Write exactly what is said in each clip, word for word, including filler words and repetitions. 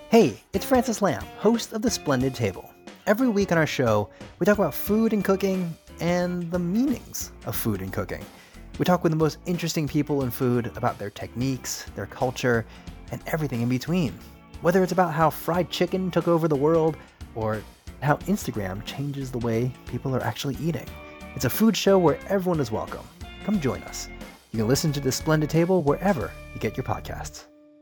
Hey, it's Francis Lamb, host of The Splendid Table. Every week on our show, we talk about food and cooking and the meanings of food and cooking. We talk with the most interesting people in food about their techniques, their culture, and everything in between. Whether it's about how fried chicken took over the world or how Instagram changes the way people are actually eating. It's a food show where everyone is welcome. Come join us. You can listen to The Splendid Table wherever you get your podcasts.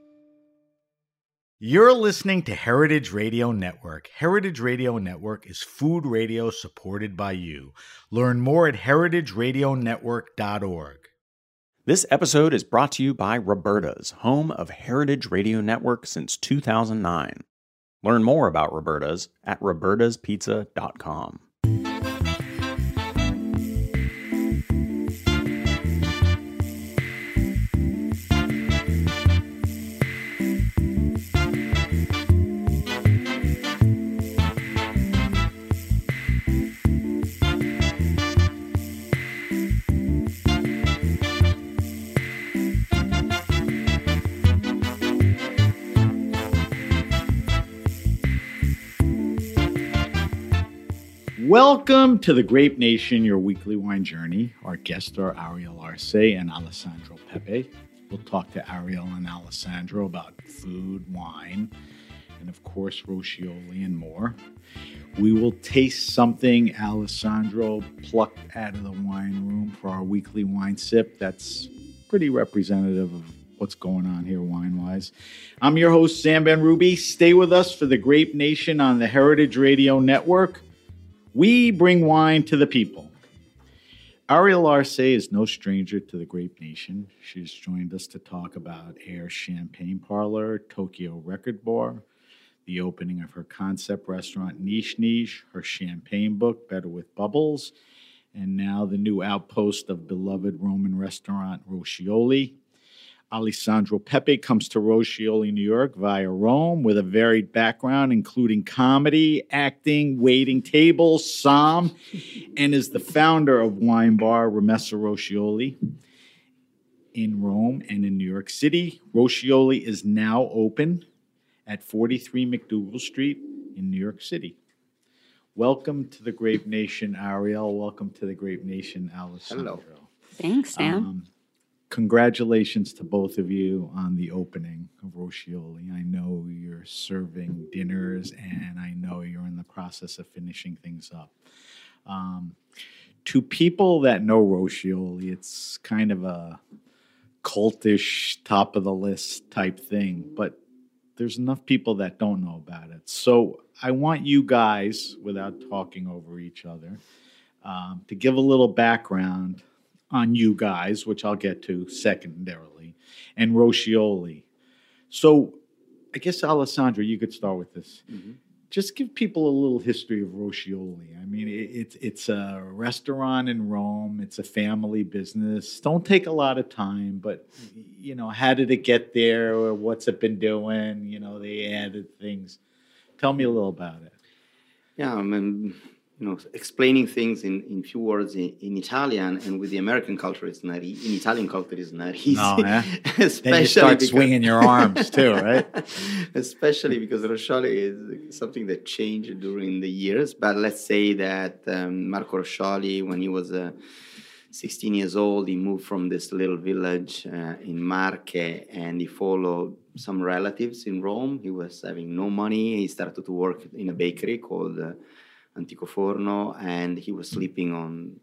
You're listening to Heritage Radio Network. Heritage Radio Network is food radio supported by you. Learn more at heritage radio network dot org. This episode is brought to you by Roberta's, home of Heritage Radio Network since two thousand nine. Learn more about Roberta's at robertas pizza dot com. Welcome to the Grape Nation, your weekly wine journey. Our guests are Ariel Arce and Alessandro Pepe. We'll talk to Ariel and Alessandro about food, wine, and of course, Roscioli and more. We will taste something Alessandro plucked out of the wine room for our weekly wine sip. That's pretty representative of what's going on here wine-wise. I'm your host, Sam Benrubi. Stay with us for the Grape Nation on the Heritage Radio Network. We bring wine to the people. Ariel Arce is no stranger to the Grape Nation. She's joined us to talk about Air Champagne Parlor, Tokyo Record Bar, the opening of her concept restaurant, Niche Niche, her champagne book, Better with Bubbles, and now the new outpost of beloved Roman restaurant, Roscioli. Alessandro Pepe comes to Roscioli, New York via Rome with a varied background, including comedy, acting, waiting tables, Somm, and is the founder of wine bar Rimessa Roscioli in Rome and in New York City. Roscioli is now open at forty-three McDougal Street in New York City. Welcome to the Grape Nation, Ariel. Welcome to the Grape Nation, Alessandro. Hello. Thanks, Sam. Um, Congratulations to both of you on the opening of Roscioli. I know you're serving dinners, and I know you're in the process of finishing things up. Um, to people that know Roscioli, it's kind of a cultish, top-of-the-list type thing, but there's enough people that don't know about it. So I want you guys, without talking over each other, um, to give a little background on you guys, which I'll get to secondarily, and Roscioli. So I guess, Alessandro, you could start with this. Mm-hmm. Just give people a little history of Roscioli. I mean, it, it, it's a restaurant in Rome. It's a family business. Don't take a lot of time, but, you know, how did it get there? Or what's it been doing? You know, they added things. Tell me a little about it. Yeah, I mean, you know, explaining things in, in few words in, in Italian and with the American culture, it's not e- in Italian culture is not easy. No, yeah. Then you start because, swinging your arms too, right? Especially because Roscioli is something that changed during the years. But let's say that um, Marco Roscioli, when he was uh, sixteen years old, he moved from this little village uh, in Marche, and he followed some relatives in Rome. He was having no money. He started to work in a bakery called Uh, Antico Forno, and he was sleeping on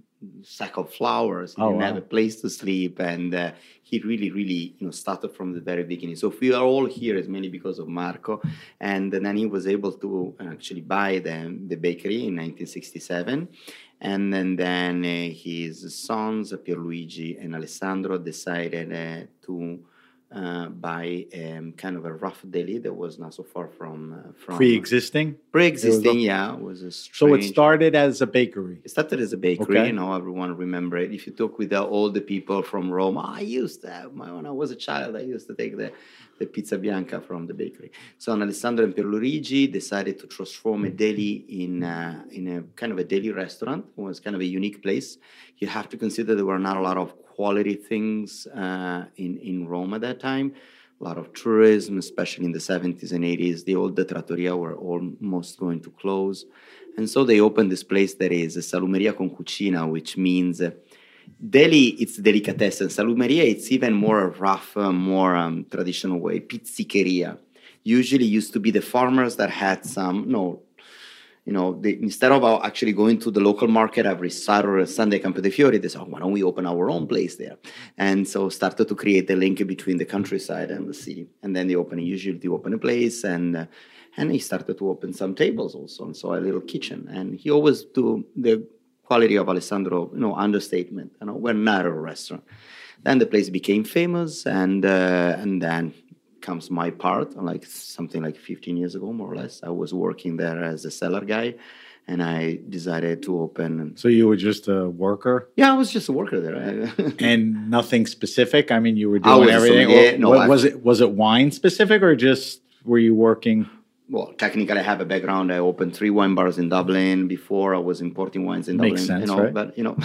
sack of flowers. He oh, didn't wow. have a place to sleep, and uh, he really, really, you know, started from the very beginning. So if we are all here, it's mainly because of Marco, and then he was able to actually buy the, the bakery in nineteen sixty-seven, and then, then uh, his sons, Pierluigi and Alessandro, decided uh, to Uh, by um, kind of a rough deli that was not so far from uh, from pre-existing. Pre-existing, yeah, was a strange. So it started as a bakery. It started as a bakery. Okay. You know, everyone remember it. If you talk with the, all the people from Rome, oh, I used to have my, when I was a child, I used to take the the pizza bianca from the bakery. So Alessandro and Pierluigi decided to transform a deli in uh, in a kind of a deli restaurant. It was kind of a unique place. You have to consider there were not a lot of quality things uh, in, in Rome at that time. a lot of tourism, especially in the seventies and eighties. The old trattoria were almost going to close. And so they opened this place that is a salumeria con cucina, which means uh, deli, it's delicatessen. Salumeria, it's even more rough, uh, more um, traditional way. Pizzicheria. Usually used to be the farmers that had some, no, you know, they, instead of actually going to the local market every Saturday or Sunday, Campo dei Fiori, they said, oh, why don't we open our own place there? And so started to create the link between the countryside and the city. And then they open, usually they open a place, and uh, and he started to open some tables also, and so a little kitchen. And he always do the quality of Alessandro, you know, understatement. You know, we're not a restaurant. Then the place became famous, and uh, and then comes my part, like something like fifteen years ago, more or less. I was working there as a cellar guy, and I decided to open. So you were just a worker? Yeah, I was just a worker there. And nothing specific? I mean, you were I doing was everything? sommelier. Or, No, what, I- was it was it wine specific, or just were you working? Well, technically, I have a background. I opened three wine bars in Dublin. Before, I was importing wines in Makes Dublin. sense, you know, right? But you know,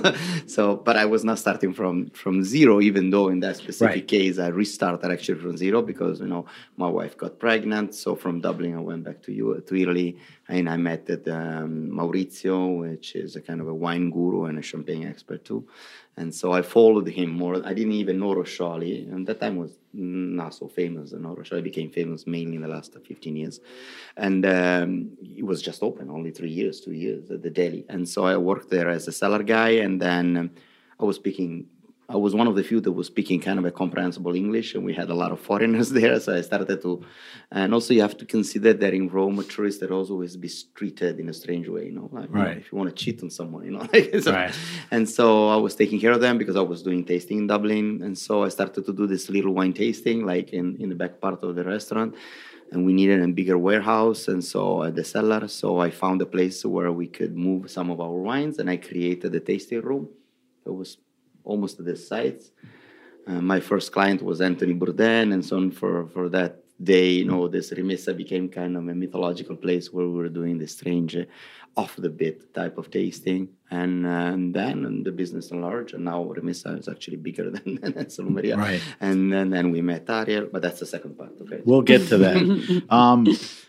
so but I was not starting from from zero. Even though in that specific Right. case, I restarted actually from zero because you know my wife got pregnant. So from Dublin, I went back to U- to Italy, and I met at, um, Maurizio, which is a kind of a wine guru and a champagne expert too. And so I followed him more. I didn't even know Rocholi, and that time was not so famous. And Rocholi became famous mainly in the last fifteen years. And um, it was just open, only three years, two years at the deli. And so I worked there as a cellar guy, and then um, I was speaking. I was one of the few that was speaking kind of a comprehensible English, and we had a lot of foreigners there. So I started to, and also you have to consider that in Rome, tourists are always be treated in a strange way, you know, like, you know, Right. if you want to cheat on someone, you know. Like, so, Right. And so I was taking care of them because I was doing tasting in Dublin, and so I started to do this little wine tasting, like in, in the back part of the restaurant. And we needed a bigger warehouse, and so at the cellar. So I found a place where we could move some of our wines, and I created a tasting room. It was almost at the sites. Uh, my first client was Anthony Bourdain, and so on. For, for that day, you know, this Rimessa became kind of a mythological place where we were doing this strange, uh, off-the-bit type of tasting. And, uh, and then and the business enlarged, and now Rimessa is actually bigger than, than Salumeria. Right. And, and then we met Ariel, but that's the second part, okay? We'll get to that. um,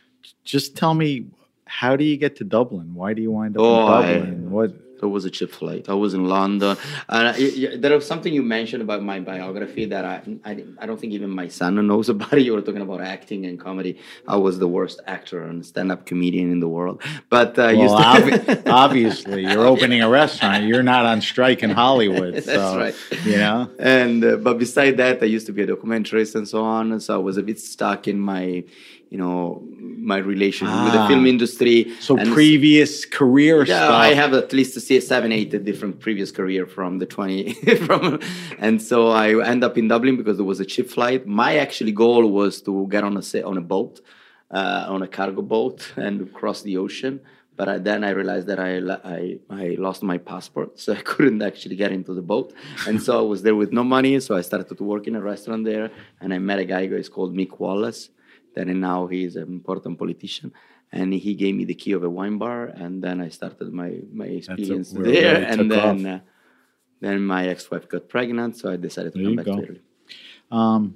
just tell me, how do you get to Dublin? Why do you wind up Oh, in I- Dublin? What? It was a cheap flight. I was in London. And I, y- there was something you mentioned about my biography that I, I, I don't think even my son knows about it. You were talking about acting and comedy. I was the worst actor and stand-up comedian in the world. But uh, Well, used to- obvi- obviously, you're opening a restaurant. You're not on strike in Hollywood. So, That's right. You know? And uh, but beside that, I used to be a documentarist and so on. And so I was a bit stuck in my, you know, my relation with the Ah. film industry. So And previous career Yeah, stuff. I have at least see seven, eight different previous career from the twenty from, and so I end up in Dublin because there was a cheap flight. My actually goal was to get on a sa- on a boat, uh, on a cargo boat, and cross the ocean. But I, then I realized that I, la- I I lost my passport, so I couldn't actually get into the boat. And so I was there with no money. So I started to work in a restaurant there, and I met a guy who is called Mick Wallace. Then now he's an important politician. And he gave me the key of a wine bar, and then I started my, my experience where it there. really and took then, off. uh, then my ex-wife got pregnant, so I decided to There come you back go. to Italy. Um,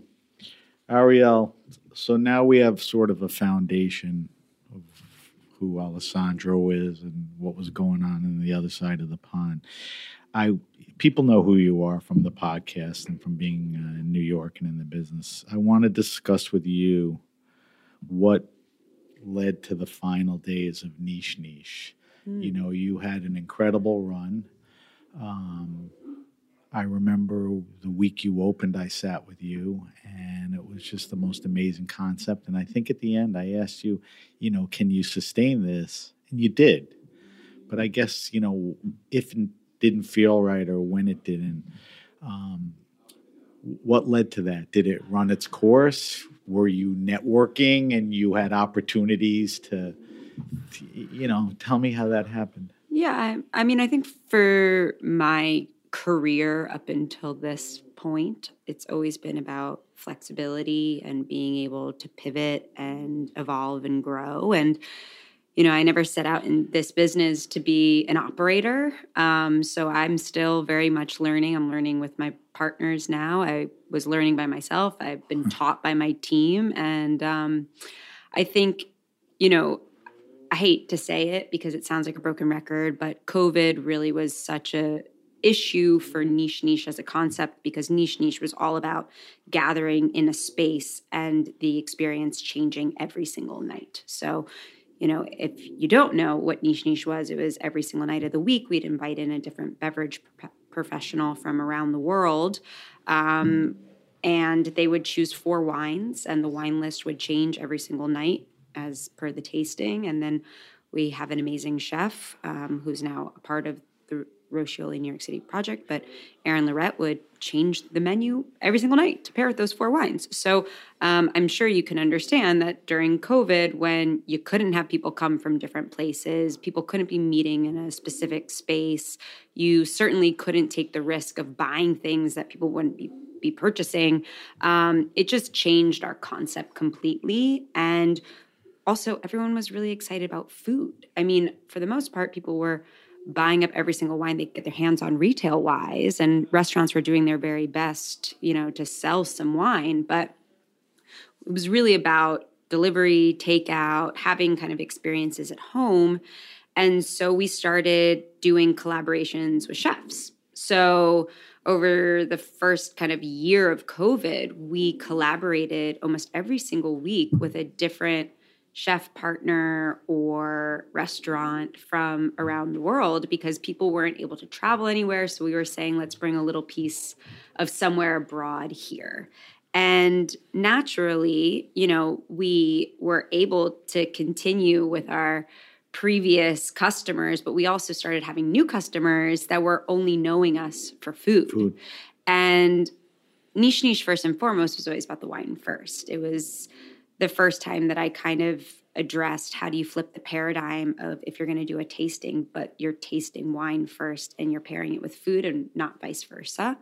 Ariel, so now we have sort of a foundation of who Alessandro is and what was going on in the other side of the pond. I people know who you are from the podcast and from being uh, in New York and in the business. I want to discuss with you what led to the final days of Niche Niche. You know, you had an incredible run. Um, I remember the week you opened, I sat with you, and it was just the most amazing concept. And I think at the end, I asked you, you know, can you sustain this? And you did. But I guess, you know, if it didn't feel right or when it didn't, um, what led to that? Did it run its course? Were you networking and you had opportunities to, to you know, tell me how that happened. Yeah, I, I mean, I think for my career up until this point, it's always been about flexibility and being able to pivot and evolve and grow. And you know, I never set out in this business to be an operator. Um, so I'm still very much learning. I'm learning with my partners now. I was learning by myself. I've been taught by my team. And um, I think, you know, I hate to say it because it sounds like a broken record, but COVID really was such a issue for Niche Niche as a concept, because Niche Niche was all about gathering in a space and the experience changing every single night. So, you know, if you don't know what Niche Niche was, it was every single night of the week we'd invite in a different beverage pro- professional from around the world. Um, and they would choose four wines, and the wine list would change every single night as per the tasting. And then we have an amazing chef um, who's now a part of the Roscioli New York City project, but Aaron Lorette would change the menu every single night to pair with those four wines. So um, I'm sure you can understand that during COVID, when you couldn't have people come from different places, people couldn't be meeting in a specific space, you certainly couldn't take the risk of buying things that people wouldn't be be purchasing. Um, it just changed our concept completely. And also, everyone was really excited about food. I mean, for the most part, people were buying up every single wine they could get their hands on retail-wise, and restaurants were doing their very best, you know, to sell some wine. But it was really about delivery, takeout, having kind of experiences at home. And so we started doing collaborations with chefs. So over the first kind of year of COVID, we collaborated almost every single week with a different chef partner or restaurant from around the world, because people weren't able to travel anywhere. So we were saying, let's bring a little piece of somewhere abroad here. And naturally, you know, we were able to continue with our previous customers, but we also started having new customers that were only knowing us for food. Food. And Niche Niche, first and foremost, was always about the wine first. It was the first time that I kind of addressed how do you flip the paradigm of if you're going to do a tasting, but you're tasting wine first and you're pairing it with food and not vice versa.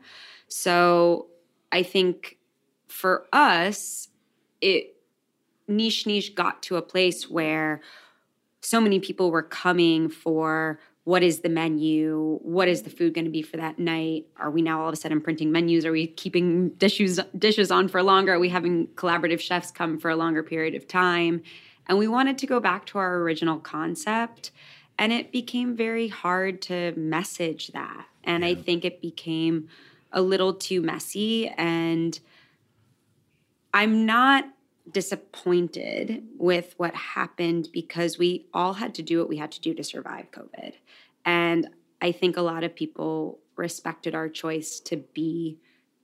So I think for us, it Niche Niche got to a place where so many people were coming for what is the menu? What is the food going to be for that night? Are we now all of a sudden printing menus? Are we keeping dishes dishes on for longer? Are we having collaborative chefs come for a longer period of time? And we wanted to go back to our original concept, and it became very hard to message that. And yeah. I think it became a little too messy, and I'm not disappointed with what happened because we all had to do what we had to do to survive COVID. And I think a lot of people respected our choice to be,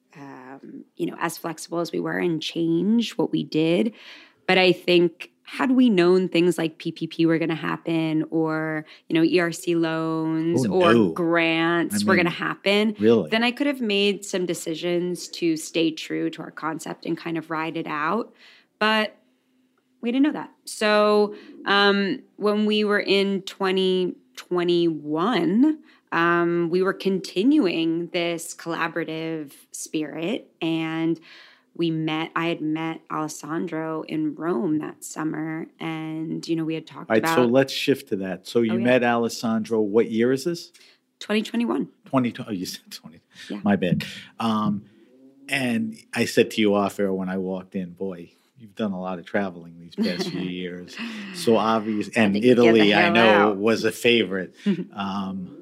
um, you know, as flexible as we were and change what we did. But I think had we known things like P P P were going to happen, or, you know, E R C loans oh, or no. grants I mean, were going to happen, really? then I could have made some decisions to stay true to our concept and kind of ride it out. But we didn't know that. So um, when we were in twenty twenty-one, um, we were continuing this collaborative spirit, and we met, I had met Alessandro in Rome that summer, and, you know, we had talked All right, about... so let's shift to that. So you oh, yeah. met Alessandro, what year is this? twenty twenty-one. twenty, oh, you said twenty. Yeah. My bad. Um, and I said to you off air when I walked in, boy, you've done a lot of traveling these past few years. So obvious, and Italy, I know, out. was a favorite. um,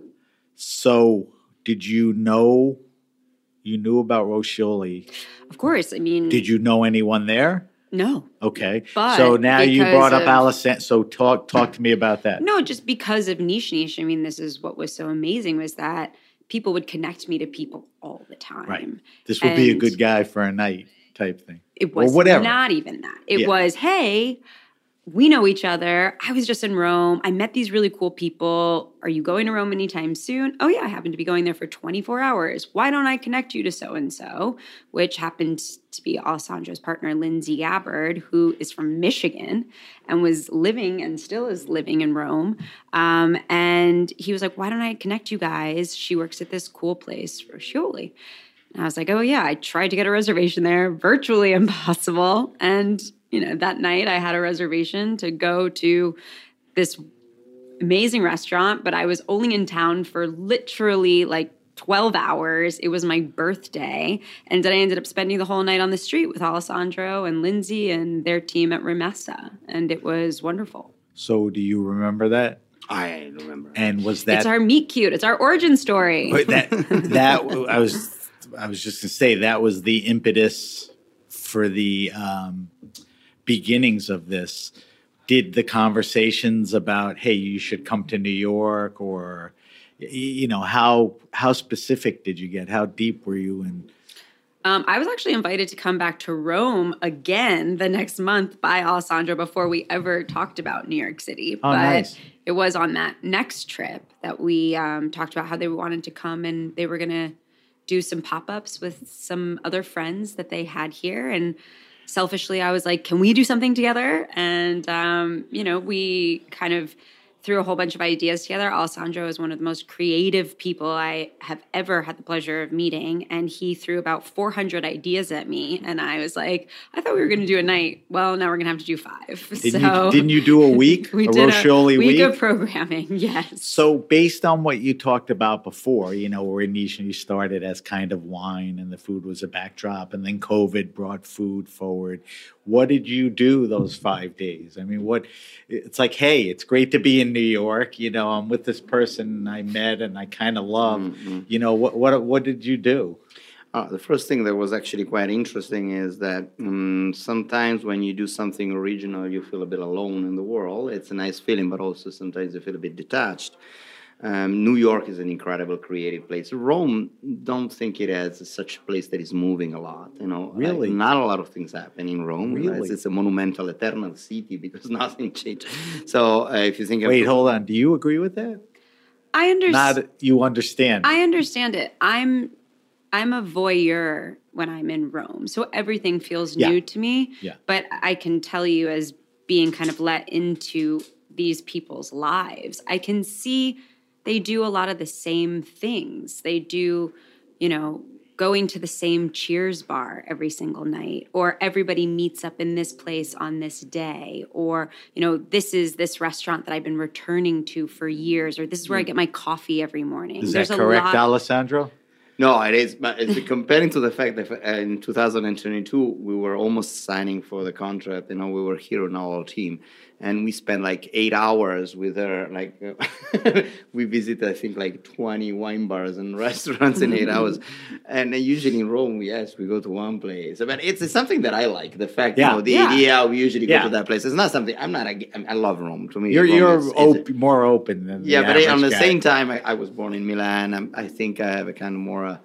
so did you know, you knew about Roscioli? Of course, I mean... Did you know anyone there? No. Okay. But so now you brought up of, Alessandro. So talk talk to me about that. No, just because of Niche Niche. I mean, this is what was so amazing was that people would connect me to people all the time. Right. This would and be a good guy for a night type thing. It was or whatever. Not even that. It yeah. was, hey, we know each other. I was just in Rome. I met these really cool people. Are you going to Rome anytime soon? Oh, yeah, I happen to be going there for twenty-four hours. Why don't I connect you to so-and-so? Which happened to be Alessandro's partner, Lindsay Gabbard, who is from Michigan and was living and still is living in Rome. Um, and he was like, why don't I connect you guys? She works at this cool place, Roscioli. And I was like, oh, yeah, I tried to get a reservation there. Virtually impossible. And you know, that night I had a reservation to go to this amazing restaurant, but I was only in town for literally like twelve hours. It was my birthday. And then I ended up spending the whole night on the street with Alessandro and Lindsay and their team at Rimessa. And it was wonderful. So do you remember that? I remember. And was that It's our meet cute. It's our origin story. But that that I was I was just gonna say that was the impetus for the um, beginnings of this. Did the conversations about, hey, you should come to New York, or you know, how how specific did you get? How deep were you in? Um, I was actually invited to come back to Rome again the next month by Alessandro before we ever talked about New York City. Oh, but nice. It was on that next trip that we um, talked about how they wanted to come and they were going to do some pop-ups with some other friends that they had here. And selfishly, I was like, can we do something together? And, um, you know, we kind of threw a whole bunch of ideas together. Alessandro is one of the most creative people I have ever had the pleasure of meeting. And he threw about four hundred ideas at me. And I was like, I thought we were going to do a night. Well, now we're going to have to do five. Didn't, so you, didn't you do a week? we a did Roscioli a week, week of programming, yes. So based on what you talked about before, you know, where Niche you started as kind of wine and the food was a backdrop, and then COVID brought food forward. What did you do those five days? I mean, what, it's like, hey, it's great to be in New York. You know, I'm with this person I met and I kind of love. Mm-hmm. You know, what what what did you do? Uh, the first thing that was actually quite interesting is that um, sometimes when you do something original, you feel a bit alone in the world. It's a nice feeling, but also sometimes you feel a bit detached. Um, New York is an incredible creative place. Rome, don't think it as such a place that is moving a lot. You know, Really? Like, not a lot of things happen in Rome. Really? It's, it's a monumental, eternal city because nothing changed. So uh, if you think, Wait, of, hold on. Do you agree with that? I understand. Not you understand. I understand it. I'm I'm a voyeur when I'm in Rome. So everything feels Yeah. new to me. Yeah. But I can tell you, as being kind of let into these people's lives, I can see they do a lot of the same things. They do, you know, going to the same Cheers bar every single night, or everybody meets up in this place on this day, or, you know, this is this restaurant that I've been returning to for years, or this is where I get my coffee every morning. Is There's that a correct, lot- Alessandro? No, it is. But it's comparing to the fact that uh, in two thousand twenty-two, we were almost signing for the contract. You know, we were here on our team. And we spent like eight hours with her. Like uh, we visited, I think, like twenty wine bars and restaurants in eight hours. And uh, usually in Rome, we yes, we go to one place. But it's, it's something that I like. The fact, Yeah. you know, the Yeah. idea we usually go Yeah. to that place. It's not something. I'm not. ag- I love Rome. To me, You're Rome you're is- is- op- more open than yeah, the but average on the guy. same time, I, I was born in Milan. I'm, I think I have a kind of more uh,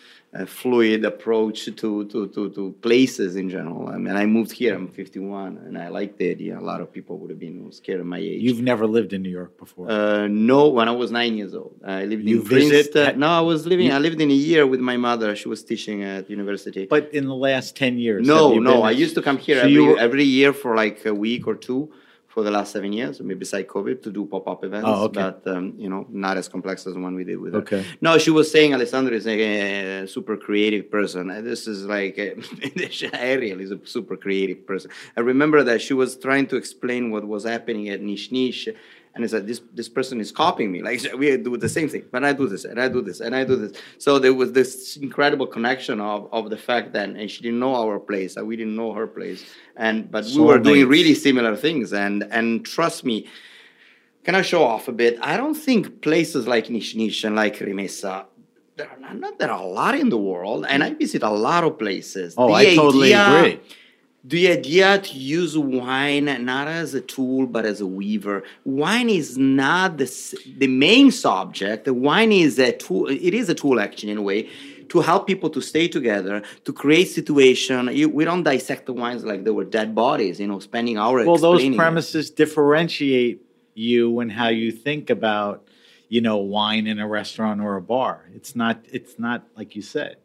a fluid approach to, to, to, to places in general. I mean, I moved here. I'm fifty-one, and I like the idea. A lot of people would have been scared of my age. You've never lived in New York before. Uh, no, when I was nine years old, I lived You in visit- Princeton. No, I was living. You- I lived in a year with my mother. She was teaching at university. but in the last ten years, No, have you no, been- I used to come here So every, you were- every year for like a week or two for the last seven years, maybe beside COVID, to do pop-up events, Oh, okay. but, um, you know, not as complex as the one we did with her. Okay. No, she was saying Alessandro is a, a super creative person. And this is like, a, Ariel is a super creative person. I remember that she was trying to explain what was happening at Niche Niche, and I said, this this person is copying me. Like, we do the same thing, but I do this, and I do this, and I do this. So there was this incredible connection of, of the fact that, and she didn't know our place, and we didn't know her place. And But we were doing Soulmates. really similar things. And, and trust me, can I show off a bit? I don't think places like Niche Niche and like Rimessa, there are not, not there are a lot in the world, and I visit a lot of places. Oh, The I totally idea- agree. The idea to use wine not as a tool but as a weaver. Wine is not the s- the main subject. The wine is a tool. It is a tool, actually, in a way, to help people to stay together, to create situation. You, we don't dissect the wines like they were dead bodies. You know, spending hours. Well, those explaining it. premises differentiate you and how you think about, you know, wine in a restaurant or a bar. It's not. It's not like you said.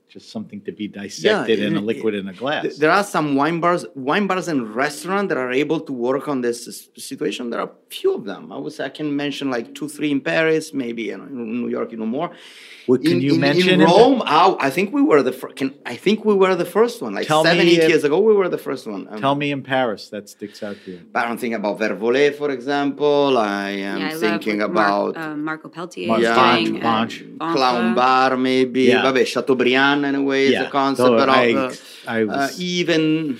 just something to be dissected Yeah, in a it- liquid in a glass. There are some wine bars, wine bars and restaurants that are able to work on this s- situation. There are few of them. I would say I can mention like two, three in Paris, maybe you know, in New York, you know more. What can in, you in, mention in in Rome? oh, I think we were the first. Can I think we were the first one? Like Tell seven, me eight if- years ago, we were the first one. Um, Tell me in Paris that sticks out to you. But I don't think about Vervolé, for example. I am Yeah, I thinking love what about Marc, uh, Marco Peltier Mar- is yeah, doing. Vange, Vange. uh, Clown Vange. Bar, maybe. Yeah. Vabbè, Chateaubriand in a way is Yeah, a concept, though but I- uh, I uh, was- even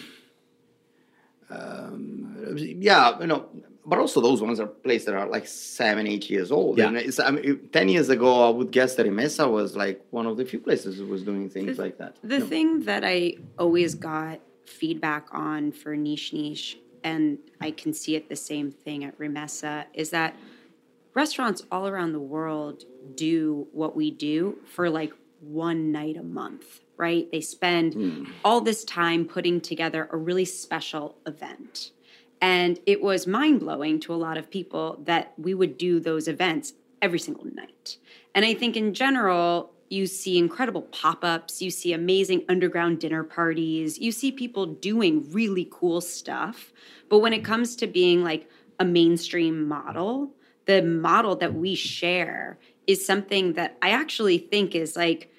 um, yeah, you know. But also those ones are places that are like seven, eight years old. Yeah. And it's, I mean, ten years ago, I would guess that Rimessa was like one of the few places that was doing things like that. The You know. thing that I always got feedback on for Niche Niche, and I can see it the same thing at Rimessa, is that restaurants all around the world do what we do for like one night a month, right? They spend Hmm. all this time putting together a really special event. And it was mind-blowing to a lot of people that we would do those events every single night. And I think in general, you see incredible pop-ups, you see amazing underground dinner parties, you see people doing really cool stuff. But when it comes to being like a mainstream model, the model that we share is something that I actually think is like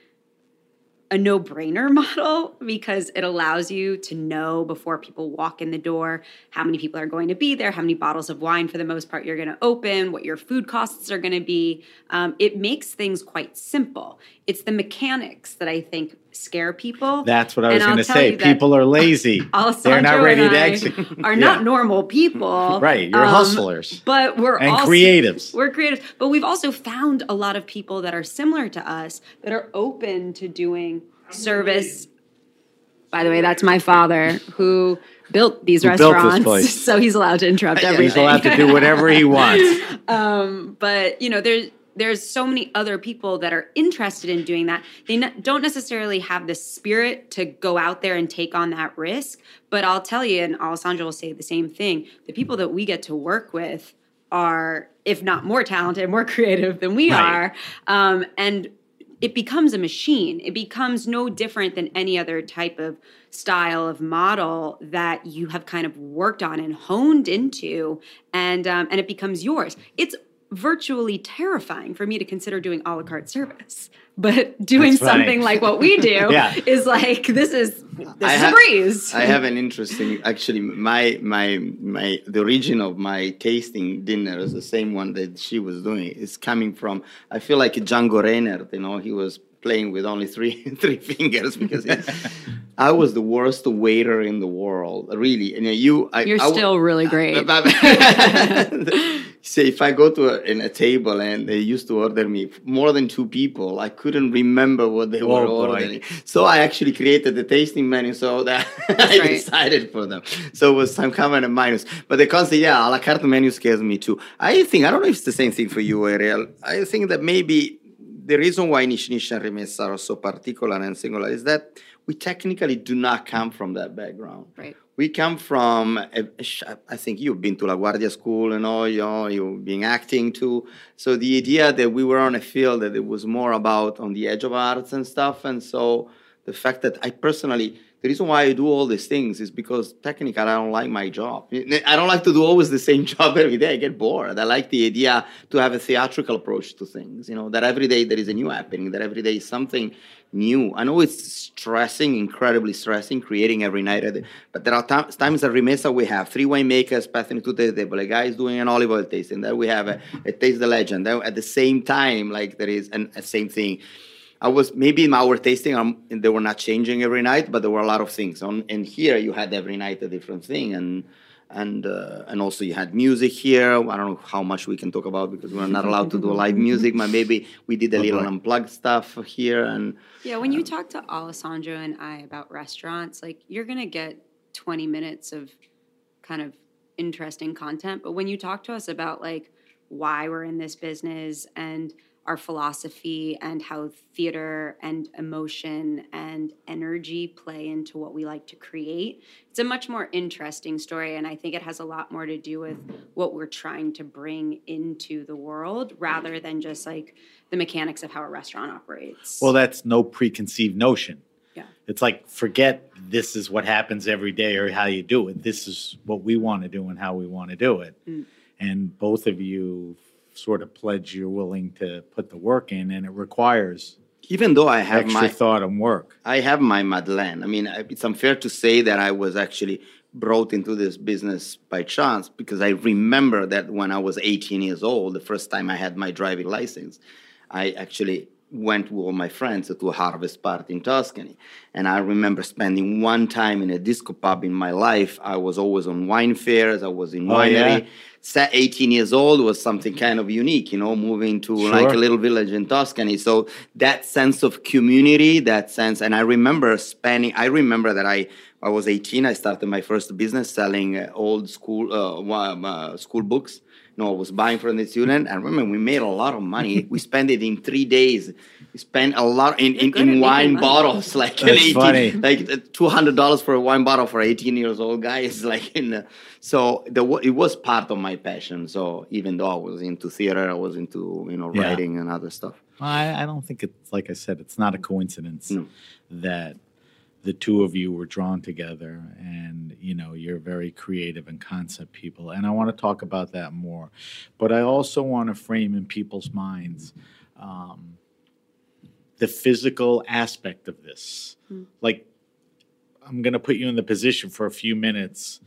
a no-brainer model, because it allows you to know before people walk in the door how many people are going to be there, how many bottles of wine for the most part you're going to open, what your food costs are going to be. Um, it makes things quite simple. It's the mechanics that I think scare people. That's what I was And I'll going to tell say. you that People are lazy. Alessandro They're not ready and to I execute. are Yeah. not normal people. Right, you're Um, hustlers. But we're And also, creatives. We're creatives. But we've also found a lot of people that are similar to us that are open to doing service. By the way, that's my father who built these Who built this restaurants. place. So he's allowed to interrupt everything. He's allowed to do whatever he wants. Um, but you know, there's there's so many other people that are interested in doing that. They ne- don't necessarily have the spirit to go out there and take on that risk. But I'll tell you, and Alessandro will say the same thing, the people that we get to work with are, if not more talented, more creative than we Right. are. Um, and it becomes a machine. It becomes no different than any other type of style of model that you have kind of worked on and honed into, and um, and it becomes yours. It's virtually terrifying for me to consider doing a la carte service, but doing That's funny. something like what we do Yeah. is like this is this I is have- a breeze. I have an interesting, actually, my my my the origin of my tasting dinner is the same one that she was doing. It's coming from, I feel like Django Reinhardt. You know, he was playing with only three three fingers because he, I was the worst waiter in the world, really. And you, I, You're I w- still really great. Say if I go to a, in a table and they used to order me more than two people, I couldn't remember what they were Oh, boy. ordering. So I actually created the tasting menu so that I right. decided for them. So it was some common and minus. But the concept, yeah, a la carte menu scares me too. I think, I don't know if it's the same thing for you, Ariel. I think that maybe the reason why Niche Niche and Rimessa are so particular and singular is that we technically do not come from that background. Right. We come from, a, a sh- I think you've been to La Guardia School and all, you know, you've been acting too. So the idea that we were on a field that it was more about on the edge of arts and stuff. And so the fact that I personally, the reason why I do all these things is because technically I don't like my job. I don't like to do always the same job every day. I get bored. I like the idea to have a theatrical approach to things, you know, that every day there is a new happening, that every day is something new. I know it's stressing, incredibly stressing, creating every night. At the, but there are t- times at Rimessa we have three winemakers passing to the table. A guy is doing an olive oil tasting. Then we have a, a Taste the Legend. Then at the same time, like there is an, a same thing. I was maybe in our tasting, um, they were not changing every night, but there were a lot of things. On and here you had every night a different thing, and and uh, and also you had music here. I don't know how much we can talk about because we're not allowed to do live music, but maybe we did a little unplugged stuff here. And Yeah, when you talk to Alessandro and I about restaurants, like you're going to get twenty minutes of kind of interesting content. But when you talk to us about like why we're in this business and our philosophy and how theater and emotion and energy play into what we like to create. It's a much more interesting story, and I think it has a lot more to do with what we're trying to bring into the world rather than just like the mechanics of how a restaurant operates. Well, that's no preconceived notion. Yeah. It's like, forget this is what happens every day or how you do it. This is what we want to do and how we want to do it. Mm. And both of you sort of pledge you're willing to put the work in, and it requires even though I have extra my thought and work. I have my Madeleine. I mean, it's unfair to say that I was actually brought into this business by chance, because I remember that when I was eighteen years old, the first time I had my driving license, I actually went with all my friends to a harvest party in Tuscany. And I remember spending one time in a disco pub in my life. I was always on wine fairs. I was in winery. Oh, yeah? eighteen years old was something kind of unique, you know, moving to sure. like a little village in Tuscany. So that sense of community, that sense, and I remember spending, I remember that I, I was eighteen. I started my first business selling uh, old school, uh, uh, school books. You know, I was buying from the student. I remember we made a lot of money. We spent it in three days. We spent a lot in, in, in wine bottles, like That's eighteen, funny. like two hundred dollars for a wine bottle for eighteen years old guy is like in. The, so the it was part of my passion. So even though I was into theater, I was into you know yeah. writing and other stuff. I, I don't think it's like I said. It's not a coincidence no. that the two of you were drawn together, and you know you're very creative and concept people, and I want to talk about that more. But I also want to frame in people's minds um, the physical aspect of this. Mm. Like, I'm going to put you in the position for a few minutes.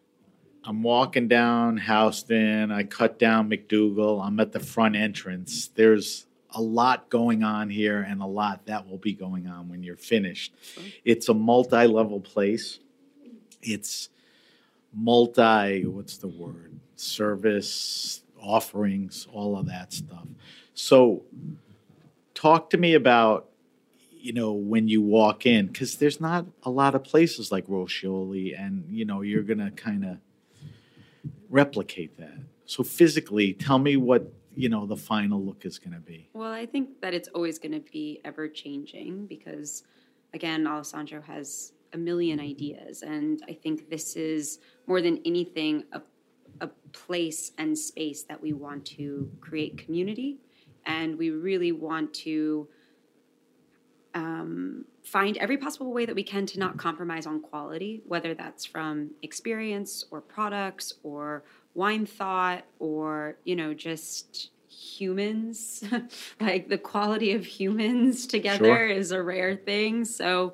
I'm walking down Houston. I cut down McDougal. I'm at the front entrance. There's a lot going on here, and a lot that will be going on when you're finished. It's a multi-level place. It's multi, what's the word? Service, offerings, all of that stuff. So talk to me about, you know, when you walk in, because there's not a lot of places like Roscioli, and, you know, you're going to kind of replicate that. So physically, tell me what, you know, the final look is going to be. Well, I think that it's always going to be ever changing because, again, Alessandro has a million ideas. And I think this is more than anything a, a place and space that we want to create community. And we really want to um, find every possible way that we can to not compromise on quality, whether that's from experience or products or wine thought or, you know, just humans. Like the quality of humans together sure. is a rare thing. So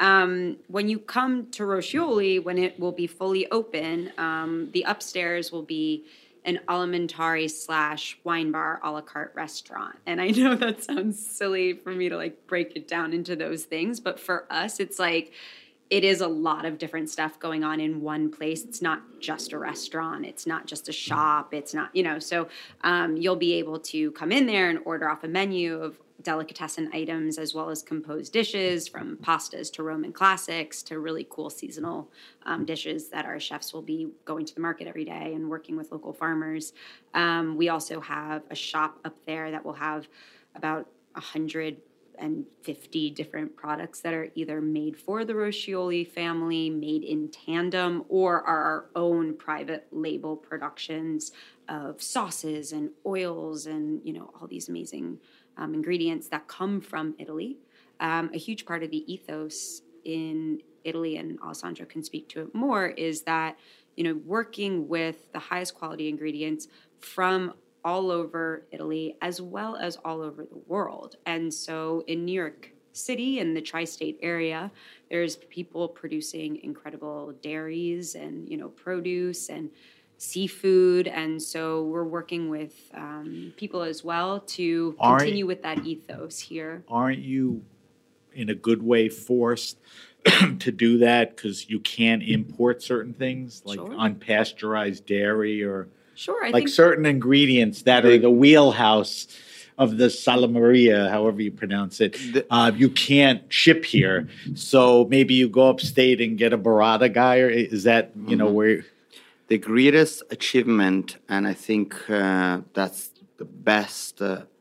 um, when you come to Roscioli, when it will be fully open, um, the upstairs will be an alimentari slash wine bar a la carte restaurant. And I know that sounds silly for me to like break it down into those things, but for us, it's like, it is a lot of different stuff going on in one place. It's not just a restaurant. It's not just a shop. It's not, you know, so um, you'll be able to come in there and order off a menu of delicatessen items as well as composed dishes, from pastas to Roman classics to really cool seasonal um, dishes that our chefs will be going to the market every day and working with local farmers. Um, we also have a shop up there that will have about a hundred and fifty different products that are either made for the Roscioli family, made in tandem, or are our own private label productions of sauces and oils and, you know, all these amazing um, ingredients that come from Italy. Um, a huge part of the ethos in Italy, and Alessandro can speak to it more, is that, you know, working with the highest quality ingredients from all over Italy, as well as all over the world. And so in New York City and the tri-state area, there's people producing incredible dairies and, you know, produce and seafood. And so we're working with um, people as well to aren't, continue with that ethos here. Aren't you, in a good way, forced to do that because you can't import certain things like sure. unpasteurized dairy or Sure, I like think certain ingredients that are the wheelhouse of the Sala Maria, however you pronounce it, uh, you can't ship here. So maybe you go upstate and get a burrata guy, or is that, you know, where... The greatest achievement, and I think uh, that's the best uh,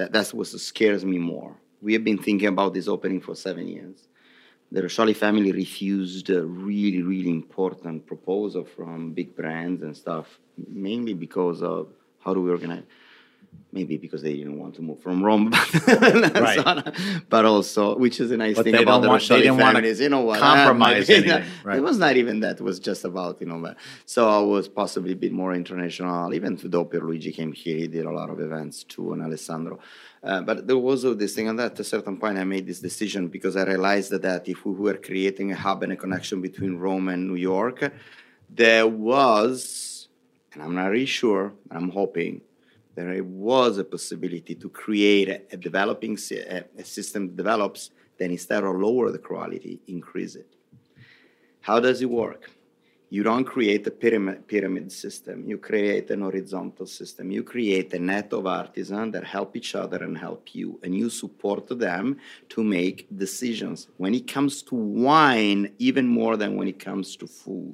That, that's what scares me more. We have been thinking about this opening for seven years. The Roscioli family refused a really, really important proposal from big brands and stuff, mainly because of how do we organize. Maybe because they didn't want to move from Rome, but, right. but also, which is a nice but thing about the want, Roscioli families. You know what? Compromise uh, anything. Right. It was not even that. It was just about, you know, so I was possibly a bit more international. Even though Pierluigi came here, he did a lot of events too, and Alessandro. Uh, but there was this thing, and at a certain point I made this decision because I realized that, that if we were creating a hub and a connection between Rome and New York, there was, and I'm not really sure, I'm hoping, there was a possibility to create a, a developing a, a system that develops, then instead of lower the quality, increase it. How does it work? You don't create a pyramid, pyramid system. You create an horizontal system. You create a net of artisans that help each other and help you, and you support them to make decisions. When it comes to wine, even more than when it comes to food.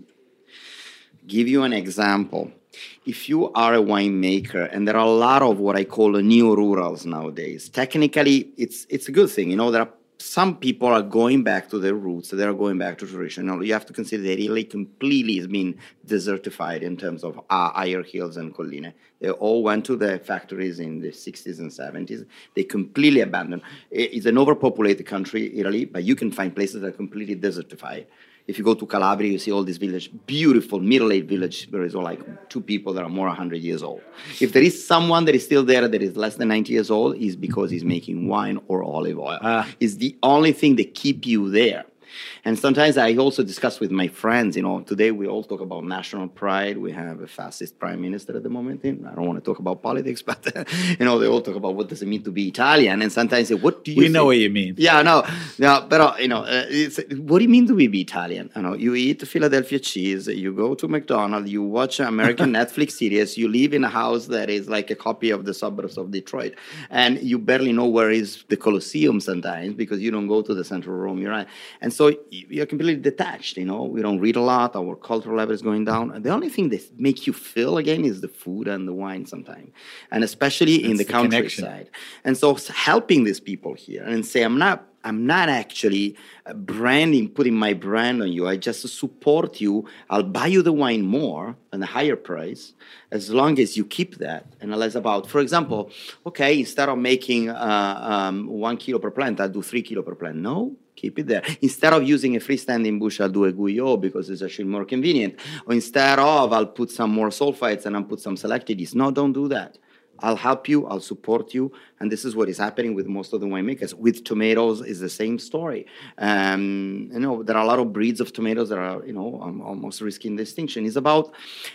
Give you an example. If you are a winemaker, and there are a lot of what I call neo-rurals nowadays, technically it's it's a good thing. You know, there are some people are going back to their roots, they are going back to tradition. You know, you have to consider that Italy completely has been desertified in terms of uh, higher hills and colline. They all went to the factories in the sixties and seventies. They completely abandoned. It's an overpopulated country, Italy, but you can find places that are completely desertified. If you go to Calabria, you see all these villages, beautiful middle-aged village. There is like two people that are more than one hundred years old. If there is someone that is still there that is less than ninety years old, it's because he's making wine or olive oil. Uh, it's the only thing that keep you there. And sometimes I also discuss with my friends, you know, today we all talk about national pride. We have a fascist prime minister at the moment. I don't want to talk about politics, but, you know, they all talk about what does it mean to be Italian. And sometimes say, what do you We think? know what you mean. Yeah, no, no, but, you know, uh, it's, what do you mean to be Italian? You know, you eat Philadelphia cheese, you go to McDonald's, you watch American Netflix series, you live in a house that is like a copy of the suburbs of Detroit, and you barely know where is the Colosseum sometimes because you don't go to the central Rome, you're right. And so you're completely detached, you know. We don't read a lot. Our cultural level is going down. And the only thing that makes you feel again is the food and the wine sometimes. And especially That's in the, the countryside. And so helping these people here and say, I'm not I'm not actually branding, putting my brand on you. I just support you. I'll buy you the wine more at a higher price as long as you keep that. And less about, for example, okay, instead of making uh, um, one kilo per plant, I'll do three kilo per plant. No. Keep it there. Instead of using a freestanding bush, I'll do a Guyot because it's actually more convenient. Or instead of, I'll put some more sulfites and I'll put some selected yeast. No, don't do that. I'll help you. I'll support you. And this is what is happening with most of the winemakers. With tomatoes, is the same story. Um, you know, there are a lot of breeds of tomatoes that are, you know, um, almost risking distinction. It's about,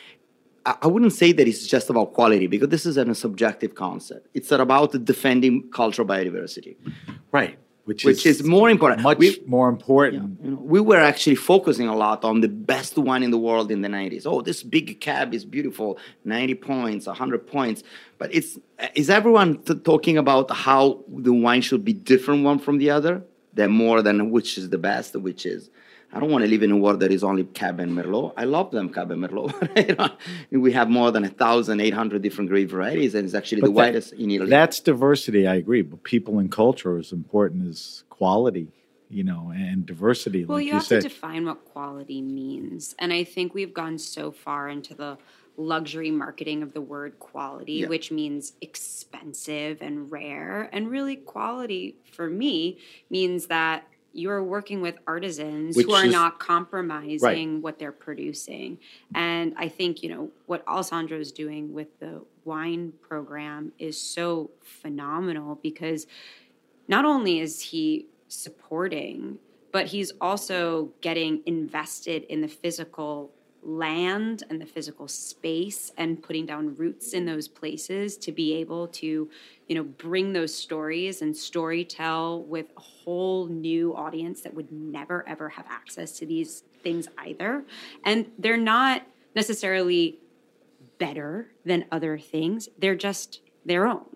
I wouldn't say that it's just about quality because this is a subjective concept. It's about defending cultural biodiversity. Right. Which, Which is, is more important. Much we, more important. Yeah, you know, we were actually focusing a lot on the best wine in the world in the nineties. Oh, this big cab is beautiful, ninety points, one hundred points. But it's is everyone t- talking about how the wine should be different one from the other? They're more than which is the best, which is. I don't want to live in a world that is only Cab and Merlot. I love them, Cab and Merlot. We have more than one thousand eight hundred different grape varieties, and it's actually but the that, widest in Italy. That's diversity, I agree. But people and culture are as important as quality, you know, and diversity. Well, like you, you have said. to define what quality means. And I think we've gone so far into the luxury marketing of the word quality, yeah. which means expensive and rare. And really, quality for me means that you're working with artisans Which who are is, not compromising right. what they're producing. And I think, you know, what Alessandro is doing with the wine program is so phenomenal because not only is he supporting, but he's also getting invested in the physical land and the physical space and putting down roots in those places to be able to, you know, bring those stories and story tell with a whole new audience that would never, ever have access to these things either. And they're not necessarily better than other things. They're just their own.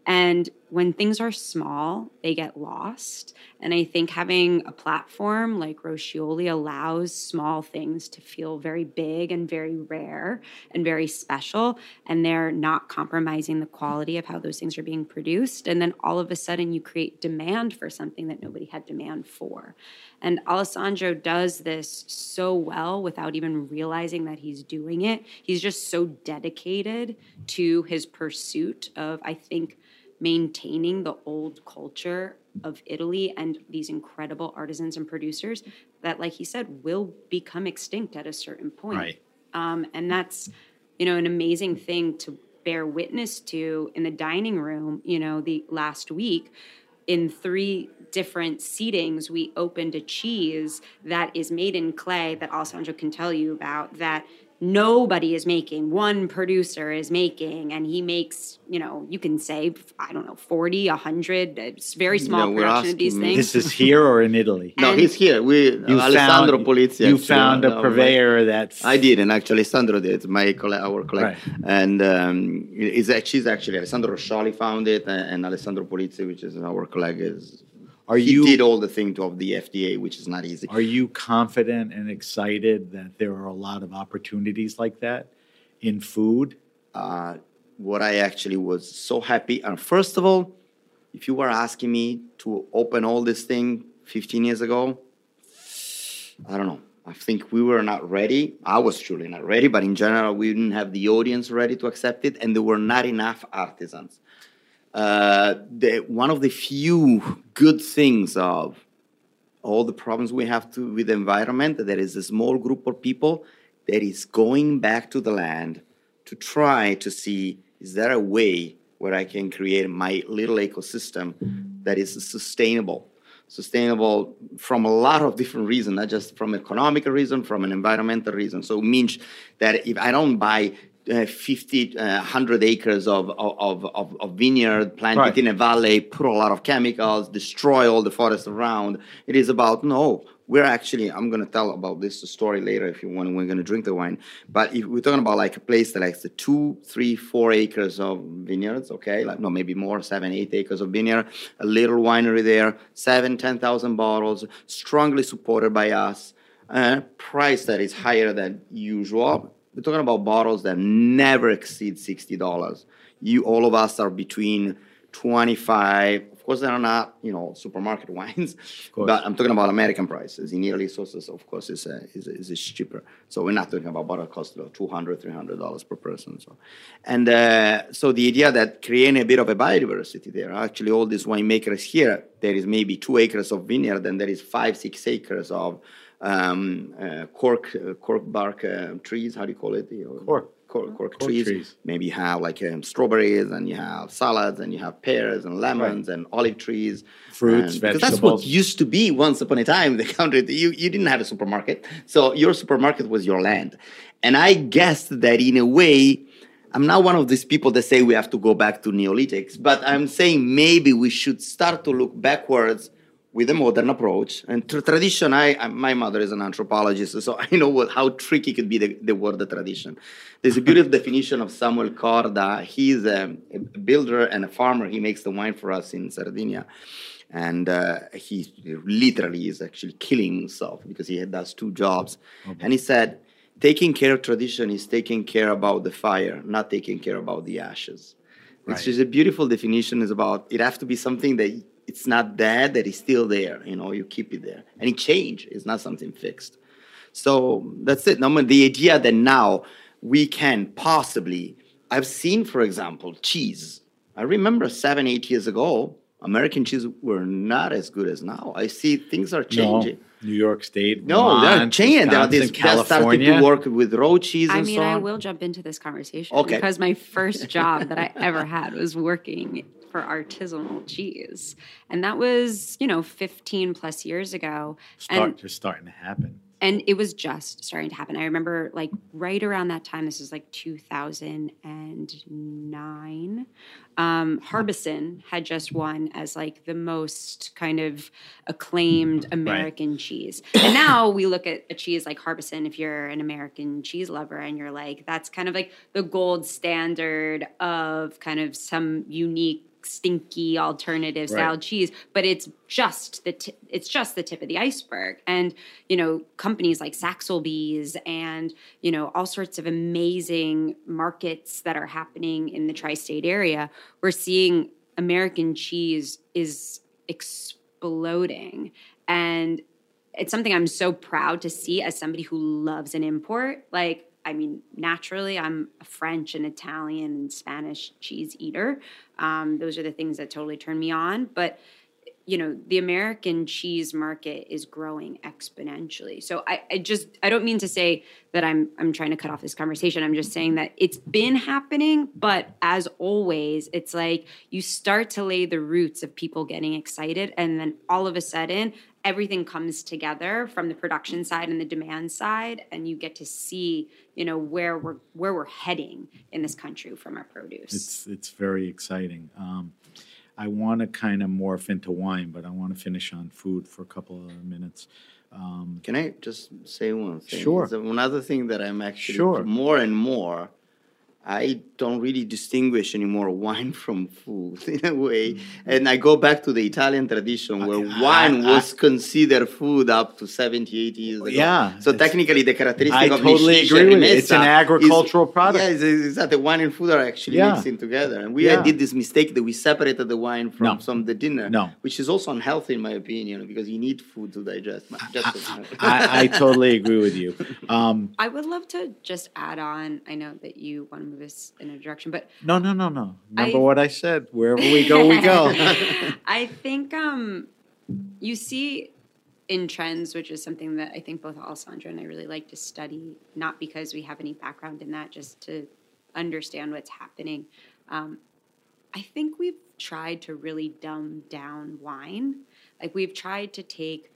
And when things are small, they get lost. And I think having a platform like Roscioli allows small things to feel very big and very rare and very special. And they're not compromising the quality of how those things are being produced. And then all of a sudden you create demand for something that nobody had demand for. And Alessandro does this so well without even realizing that he's doing it. He's just so dedicated to his pursuit of, I think, maintaining the old culture of Italy and these incredible artisans and producers that, like he said, will become extinct at a certain point. Right. Um, and that's, you know, an amazing thing to bear witness to in the dining room. You know, the last week, in three different seatings, we opened a cheese that is made in clay that Alessandro can tell you about, that nobody is making, one producer is making, and he makes, you know, you can say, I don't know, forty, one hundred, it's very small You know, production of these me. things. This is here or in Italy? No, And- he's here. We You Alessandro found, Polizzi. You actually, found a uh, purveyor that's... I didn't actually. Alessandro did. My coll- our colleague, Right. and um, is she's actually Alessandro Roscioli found it, and Alessandro Polizzi, which is our colleague, is. Are he you- did all the things of the F D A, which is not easy. Are you confident and excited that there are a lot of opportunities like that in food? Uh, what I actually was so happy. And first of all, if you were asking me to open all this thing fifteen years ago, I don't know. I think we were not ready. I was surely not ready, but in general, we didn't have the audience ready to accept it, and there were not enough artisans. Uh, the, one of the few good things of all the problems we have to with the environment, there is a small group of people that is going back to the land to try to see, is there a way where I can create my little ecosystem that is sustainable? Sustainable from a lot of different reasons, not just from economic reason, from an environmental reason. So it means that if I don't buy uh, fifty, uh, one hundred acres of, of, of, of vineyard, plant Right. it in a valley, put a lot of chemicals, destroy all the forest around, it is about, no, we're actually, I'm going to tell about this story later if you want, we're going to drink the wine. But if we're talking about like a place that likes the two, three, four acres of vineyards, okay, like no, maybe more, seven, eight acres of vineyard, a little winery there, seven, ten thousand bottles, strongly supported by us, uh, price that is higher than usual. We're talking about bottles that never exceed sixty dollars. You, all of us are between twenty-five. Of course, they are not, you know, supermarket wines, but I'm talking about American prices. In Italy, sauces, of course, is uh, is, is is cheaper. So we're not talking about bottle cost of two hundred, three hundred dollars per person. So, and uh, so the idea that creating a bit of a biodiversity there. Actually, all these winemakers here, there is maybe two acres of vineyard, and there is five, six acres of um, uh, cork uh, cork bark uh, trees. How do you call it? You know, Cork. Cork, cork, Cork trees. trees. Maybe you have like um, strawberries, and you have salads, and you have pears and lemons and olive trees, Fruits, and, because that's vegetables. what used to be once upon a time. The country, you you didn't have a supermarket, so your supermarket was your land. And I guess that in a way, I'm not one of these people that say we have to go back to Neolithics, but I'm saying maybe we should start to look backwards with a modern approach. And tra- tradition, I, I my mother is an anthropologist, so I know what, how tricky could be the, the word the tradition. There's a beautiful definition of Samuel Corda. He's a, a builder and a farmer. He makes the wine for us in Sardinia. And uh, he literally is actually killing himself because he does two jobs. Okay. And he said, taking care of tradition is taking care about the fire, not taking care about the ashes. Right. It's just a beautiful definition. Is about, it has to be something that it's not dead, that is still there. You know, you keep it there. And it changes. It's not something fixed. So that's it. No, the idea that now we can possibly, I've seen, for example, cheese. I remember seven, eight years ago, American cheese were not as good as now. I see things are changing. No, New York State, no, Vermont, they're changing. They're, they're starting to work with raw cheese I and mean, so on. I will jump into this conversation okay. because my first job that I ever had was working for artisanal cheese. And that was, you know, fifteen plus years ago. Start, and, just starting to happen. And it was just starting to happen. I remember like right around that time, this was like two thousand nine, um, Harbison had just won as like the most kind of acclaimed American right. cheese. And now we look at a cheese like Harbison, if you're an American cheese lover, and you're like, that's kind of like the gold standard of kind of some unique stinky alternative style Right. cheese, but it's just the t- it's just the tip of the iceberg. And you know, companies like Saxelby's and you know all sorts of amazing markets that are happening in the tri-state area, we're seeing American cheese is exploding, and it's something I'm so proud to see as somebody who loves an import. Like, I mean, naturally, I'm a French and Italian and Spanish cheese eater. Um, those are the things that totally turn me on. But, you know, the American cheese market is growing exponentially. So I, I just, I don't mean to say that I'm, I'm trying to cut off this conversation. I'm just saying that it's been happening, but as always, it's like you start to lay the roots of people getting excited, and then all of a sudden, everything comes together from the production side and the demand side, and you get to see, you know, where we're where we're heading in this country from our produce. It's it's very exciting. Um, I want to kind of morph into wine, but I want to finish on food for a couple of minutes. Um, Can I just say one thing? Sure. So another thing that I'm actually Sure. more and more, I don't really distinguish anymore wine from food in a way. And I go back to the Italian tradition where I- wine I- was considered food up to seventy, eighty years ago. Yeah, So it's- technically the characteristic I of totally Liscice agree with you. Rimessa It's an is- agricultural product. Yeah, it's, it's that the wine and food are actually Yeah. mixing together. And we Yeah. did this mistake that we separated the wine from, No. from the dinner, No. which is also unhealthy in my opinion because you need food to digest. Just so- I, I totally agree with you. Um, I would love to just add on. I know that you want to move us in a direction, but no, no, no, no. Remember I- what I said. Wherever we go, we go. I think um, you see in trends, which is something that I think both Alessandra and I really like to study, not because we have any background in that, just to understand what's happening. Um, I think we've tried to really dumb down wine. Like we've tried to take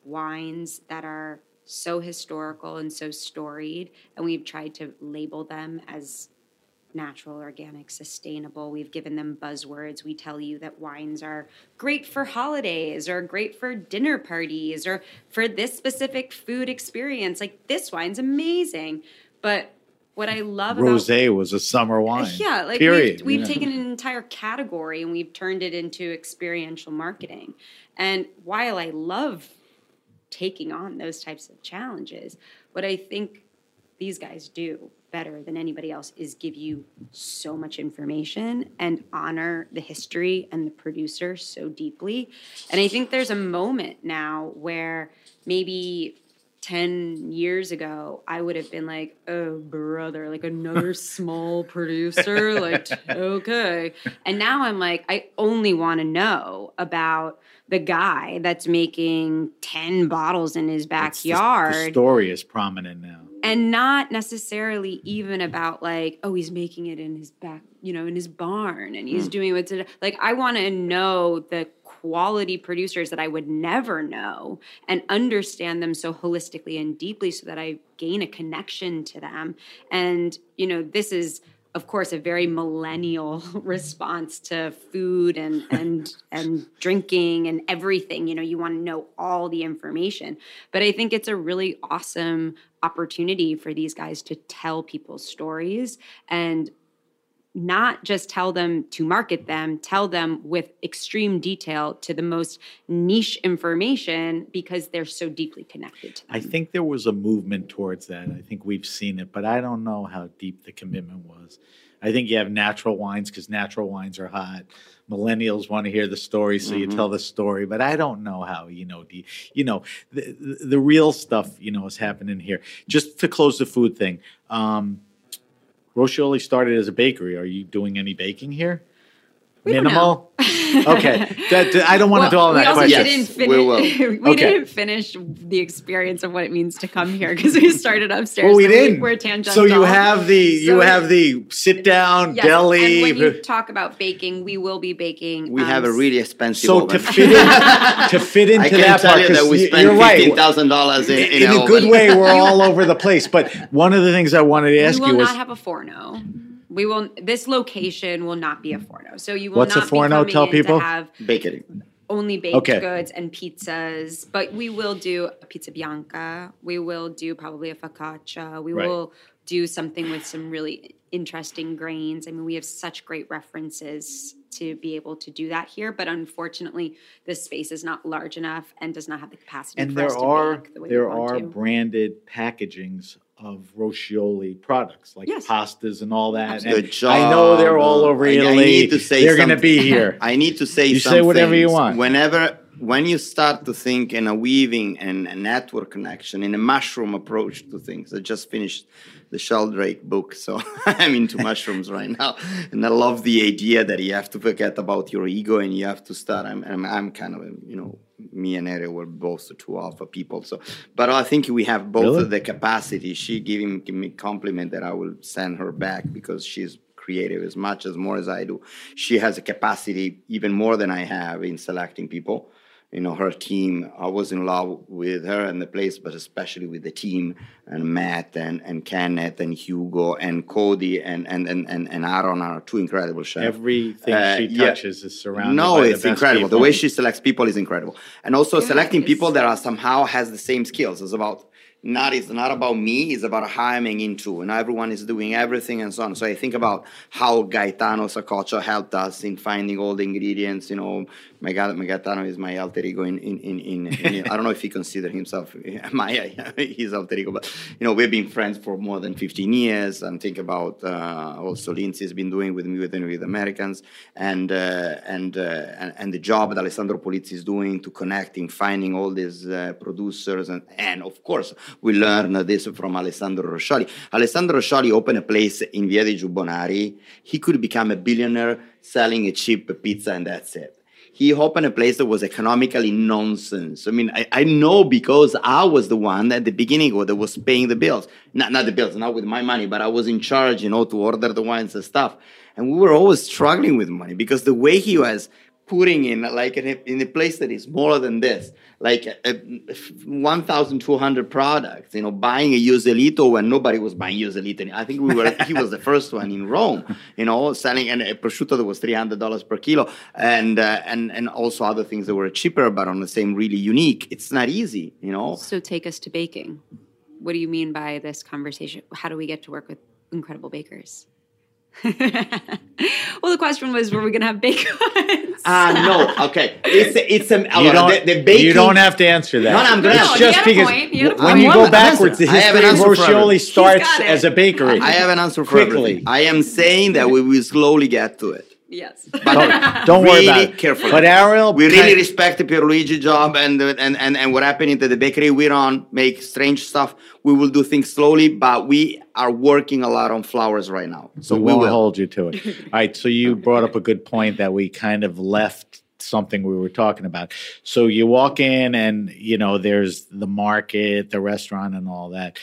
wines that are so historical and so storied, and we've tried to label them as natural, organic, sustainable. We've given them buzzwords. We tell you that wines are great for holidays or great for dinner parties or for this specific food experience. Like this wine's amazing. But what I love about Rosé was a summer wine. yeah, like period. we've, we've you know? taken an entire category and we've turned it into experiential marketing. And while I love taking on those types of challenges, what I think these guys do better than anybody else is give you so much information and honor the history and the producer so deeply. And I think there's a moment now where maybe ten years ago, I would have been like, oh, brother, like another small producer, like, okay. And now I'm like, I only want to know about the guy that's making ten bottles in his It's the- backyard. The, story is prominent now. And not necessarily even about like, oh, he's making it in his back, you know, in his barn and he's doing what's it. Like, I want to know the quality producers that I would never know and understand them so holistically and deeply so that I gain a connection to them. And, you know, this is, of course, a very millennial response to food and and and drinking and everything. You know, you want to know all the information. But I think it's a really awesome opportunity for these guys to tell people's stories and not just tell them to market them, tell them with extreme detail to the most niche information because they're so deeply connected to them. I think there was a movement towards that. I think we've seen it, but I don't know how deep the commitment was. I think you have natural wines because natural wines are hot. Millennials want to hear the story, so you tell the story. But I don't know how, you know, the, you know, the, the, the real stuff, you know, is happening here. Just to close the food thing, um, Roscioli started as a bakery. Are you doing any baking here? We don't Minimal? Okay. That, that- I don't want to Well, dwell on we that also question. didn't Yes, finish. we will. we Okay. didn't finish the experience of what it means to come here because we started upstairs. Well, we so didn't. We're tangential. So you have the you So- have the sit down Yes, deli. And when you talk about baking, we will be baking. We um, have a really expensive So oven. to fit in, to fit into I can that tell part, you that 'cause we you- spent you're right. fifteen thousand dollars in, in, In an a good oven. way, we're all over the place. But one of the things I wanted to ask we will you was, not have a forno. We will. This location will not be a forno. So you will What's a not forno? be coming Tell in people. to have Bakery. only baked Okay. goods and pizzas, but we will do a pizza bianca. We will do probably a focaccia. We Right. will do something with some really interesting grains. I mean, we have such great references to be able to do that here. But unfortunately, this space is not large enough and does not have the capacity And for there us to are bake the way there we want are to. branded packagings of Roscioli products, like Yes. pastas and all that. Good And job. I know they're all over I- I Italy. need to say they're going to something. be here. I need to say You something. say whatever you want. Whenever, when you start to think in a weaving and a network connection, in a mushroom approach to things, I just finished the Sheldrake book, so I'm into mushrooms right now, and I love the idea that you have to forget about your ego and you have to start. I'm, I'm, I'm kind of, a, you know, me and Ariel were both two alpha people, so. But I think we have both Really? of the capacity. She giving me compliment that I will send her back because she's creative as much as more as I do. She has a capacity even more than I have in selecting people. You know, her team, I was in love with her and the place, but especially with the team and Matt and, and Kenneth and Hugo and Cody and, and, and, and, and Aaron are two incredible chefs. Everything Uh, she yeah. touches is surrounded No, by the it's best incredible. people. The way she selects people is incredible. And also Yeah, selecting because- people that are somehow has the same skills. It's about not it's not about me, it's about how I'm into. And everyone is doing everything and so on. So I think about how Gaetano Sacoccia helped us in finding all the ingredients. You know, my, God, my Gaetano is my alter ego in, in, in, in, in I don't know if he considers himself my his alter ego, but you know, we've been friends for more than fifteen years. And think about uh, also Lindsay's been doing with me with, with Americans and uh, and, uh, and and the job that Alessandro Polizzi is doing to connecting, finding all these uh, producers and and of course we learned this from Alessandro Roscioli. Alessandro Roscioli opened a place in Via dei Giubbonari. He could become a billionaire selling a cheap pizza and that's it. He opened a place that was economically nonsense. I mean, I, I know because I was the one at the beginning that was paying the bills. Not, not the bills, not with my money, but I was in charge, you know, to order the wines and stuff. And we were always struggling with money because the way he was putting in, like in a, in a place that is smaller than this, like a, a one thousand two hundred products, you know, buying a Uselito when nobody was buying Uselito. I think we were, he was the first one in Rome, you know, selling and a prosciutto that was three hundred dollars per kilo and, uh, and, and also other things that were cheaper, but on the same really unique. It's not easy, you know. So take us to baking. What do you mean by this conversation? How do we get to work with incredible bakers? Well, the question was, were we going to have bake ovens? Ah, no. Okay. It's a, it's a, You allora, don't, the, the baking. you don't have to answer that. No, no, I'm gonna It's answer. just You got a because point, you got a when point. you I go have an backwards, the answer. I have history an of answer for Roscioli everything. starts got it. as a bakery. I have an answer for Quickly. everything. I am saying that we will slowly get to it. Yes. But Don't, don't worry really about it. carefully. But Ariel, we really kind- respect the Pierluigi job and, the- and and and what happened into the bakery we're on, make strange stuff. We will do things slowly, but we are working a lot on flowers right now. So we, we, won't will. hold you to it. All right. So you brought up a good point that we kind of left something we were talking about. So you walk in and, you know, there's the market, the restaurant and all that.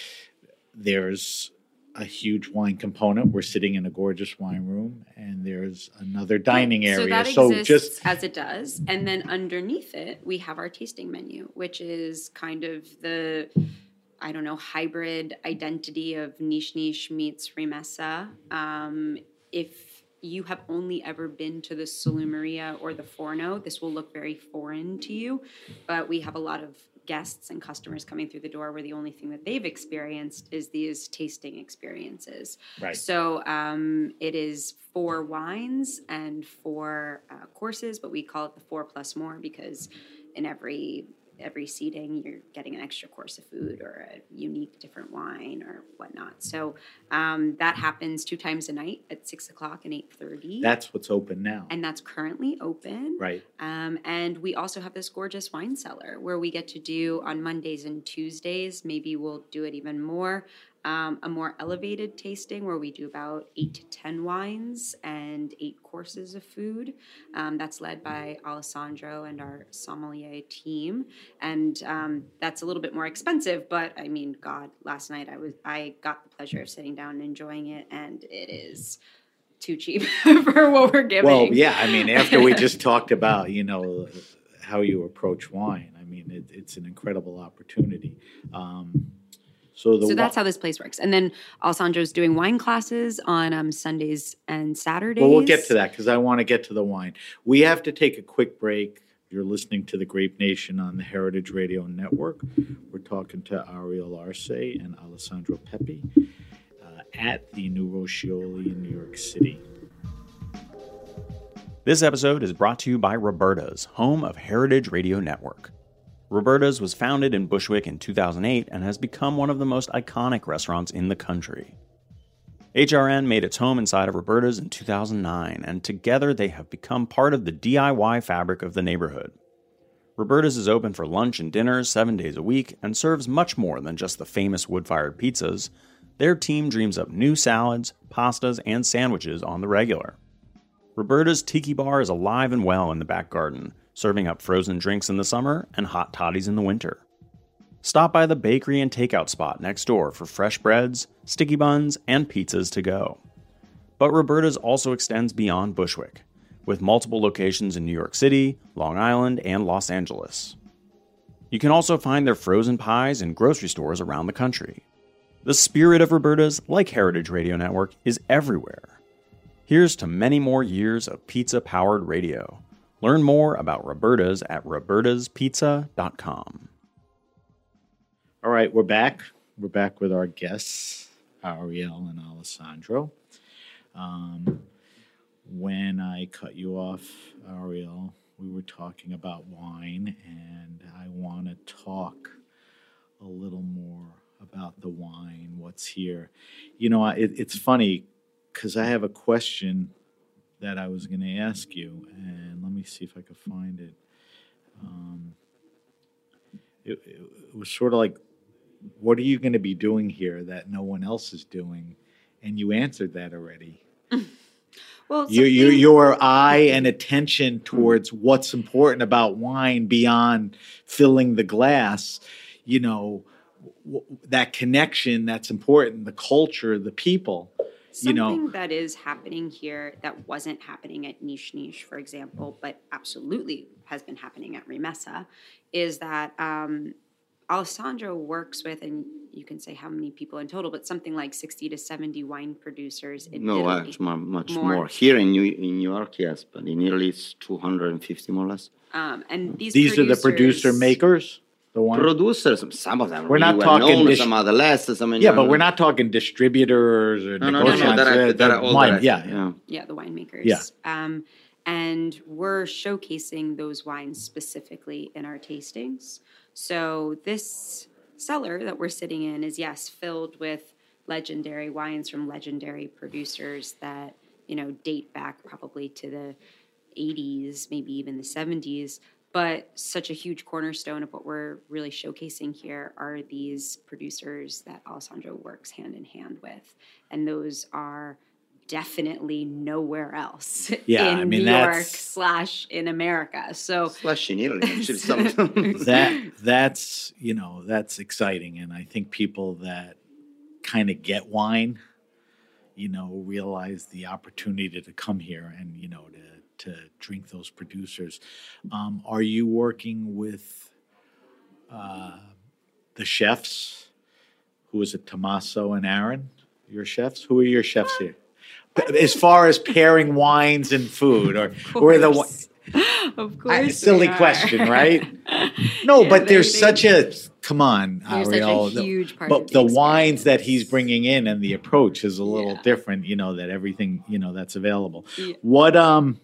There's a huge wine component. We're sitting in a gorgeous wine room and there's another dining area. So that So exists just as it does. And then underneath it, we have our tasting menu, which is kind of the, I don't know, hybrid identity of Niche Niche meets Rimessa. Um, if you have only ever been to the Salumeria or the Forno, this will look very foreign to you. But we have a lot of guests and customers coming through the door where the only thing that they've experienced is these tasting experiences. Right. So um, it is four wines and four uh, courses, but we call it the four plus more because in every every seating you're getting an extra course of food or a unique different wine or whatnot. So um, that happens two times a night at six o'clock and eight thirty. that's what's open now. And that's currently open. Right. Um, and we also have this gorgeous wine cellar where we get to do on Mondays and Tuesdays, maybe we'll do it even more, um, a more elevated tasting where we do about eight to ten wines and eight courses of food. Um, that's led by Alessandro and our sommelier team. And um, that's a little bit more expensive, but I mean, God, last night I was I got the pleasure of sitting down and enjoying it, and it is too cheap for what we're giving. Well, yeah. I mean, after we just talked about, you know, how you approach wine, I mean, it, it's an incredible opportunity. Um, so the So that's wi- how this place works. And then Alessandro's doing wine classes on um, Sundays and Saturdays. Well, we'll get to that because I want to get to the wine. We have to take a quick break. You're listening to the Grape Nation on the Heritage Radio Network. We're talking to Ariel Arce and Alessandro Pepe uh, at the New Roscioli in New York City. This episode is brought to you by Roberta's, home of Heritage Radio Network. Roberta's was founded in Bushwick in two thousand eight and has become one of the most iconic restaurants in the country. H R N made its home inside of Roberta's in two thousand nine, and together they have become part of the D I Y fabric of the neighborhood. Roberta's is open for lunch and dinners seven days a week and serves much more than just the famous wood-fired pizzas. Their team dreams up new salads, pastas, and sandwiches on the regular. Roberta's Tiki Bar is alive and well in the back garden, serving up frozen drinks in the summer and hot toddies in the winter. Stop by the bakery and takeout spot next door for fresh breads, sticky buns, and pizzas to go. But Roberta's also extends beyond Bushwick, with multiple locations in New York City, Long Island, and Los Angeles. You can also find their frozen pies in grocery stores around the country. The spirit of Roberta's, like Heritage Radio Network, is everywhere. Here's to many more years of pizza-powered radio. Learn more about Roberta's at robertas pizza dot com. All right, we're back. We're back with our guests, Ariel and Alessandro. Um, when I cut you off, Ariel, we were talking about wine, and I want to talk a little more about the wine, what's here. You know, it, it's funny, because I have a question that I was going to ask you, and let me see if I could find it. Um, it, it. It was sort of like, what are you going to be doing here that no one else is doing? And you answered that already. Well, your, your, your eye and attention towards what's important about wine beyond filling the glass, you know, w- that connection that's important, the culture, the people. Something you know, that is happening here that wasn't happening at Niche Niche, for example, but absolutely has been happening at Rimessa, is that um, Alessandro works with, and you can say how many people in total, but something like sixty to seventy wine producers in no, Italy. actually, much more. more. Here in New, in New York, yes, but in Italy it's two hundred fifty more or less. Um, and these these producers, are the producer makers? The wine? Producers, some of them We're really not well talking known, dis- some other less. Some Yeah, but we're not talking distributors or no, no, no, negotiators. no, that are, They're that are all wine- direct, yeah, yeah. Yeah, the winemakers. Yeah. Um, and we're showcasing those wines specifically in our tastings. So this cellar that we're sitting in is, yes, filled with legendary wines from legendary producers that, you know, date back probably to the eighties, maybe even the seventies. But such a huge cornerstone of what we're really showcasing here are these producers that Alessandro works hand in hand with. And those are definitely nowhere else Yeah, in I mean, New York that's- slash in America. So Slash in Italy, actually. Some of them. that that's you know that's exciting, and I think people that kind of get wine, you know, realize the opportunity to come here and you know to to drink those producers. Um, are you working with uh, the chefs? Who is it, Tommaso and Aaron? Your chefs? Who are your chefs here? As far as pairing wines and food, or or the wi- of I- course, silly we are. question, right? No, Yeah, but they- there's they- such a come on, There's such a Ariel. the- huge part but of the the wines that he's experience. bringing in and the approach is a little Yeah. different. You know that everything you know that's available. Yeah. What um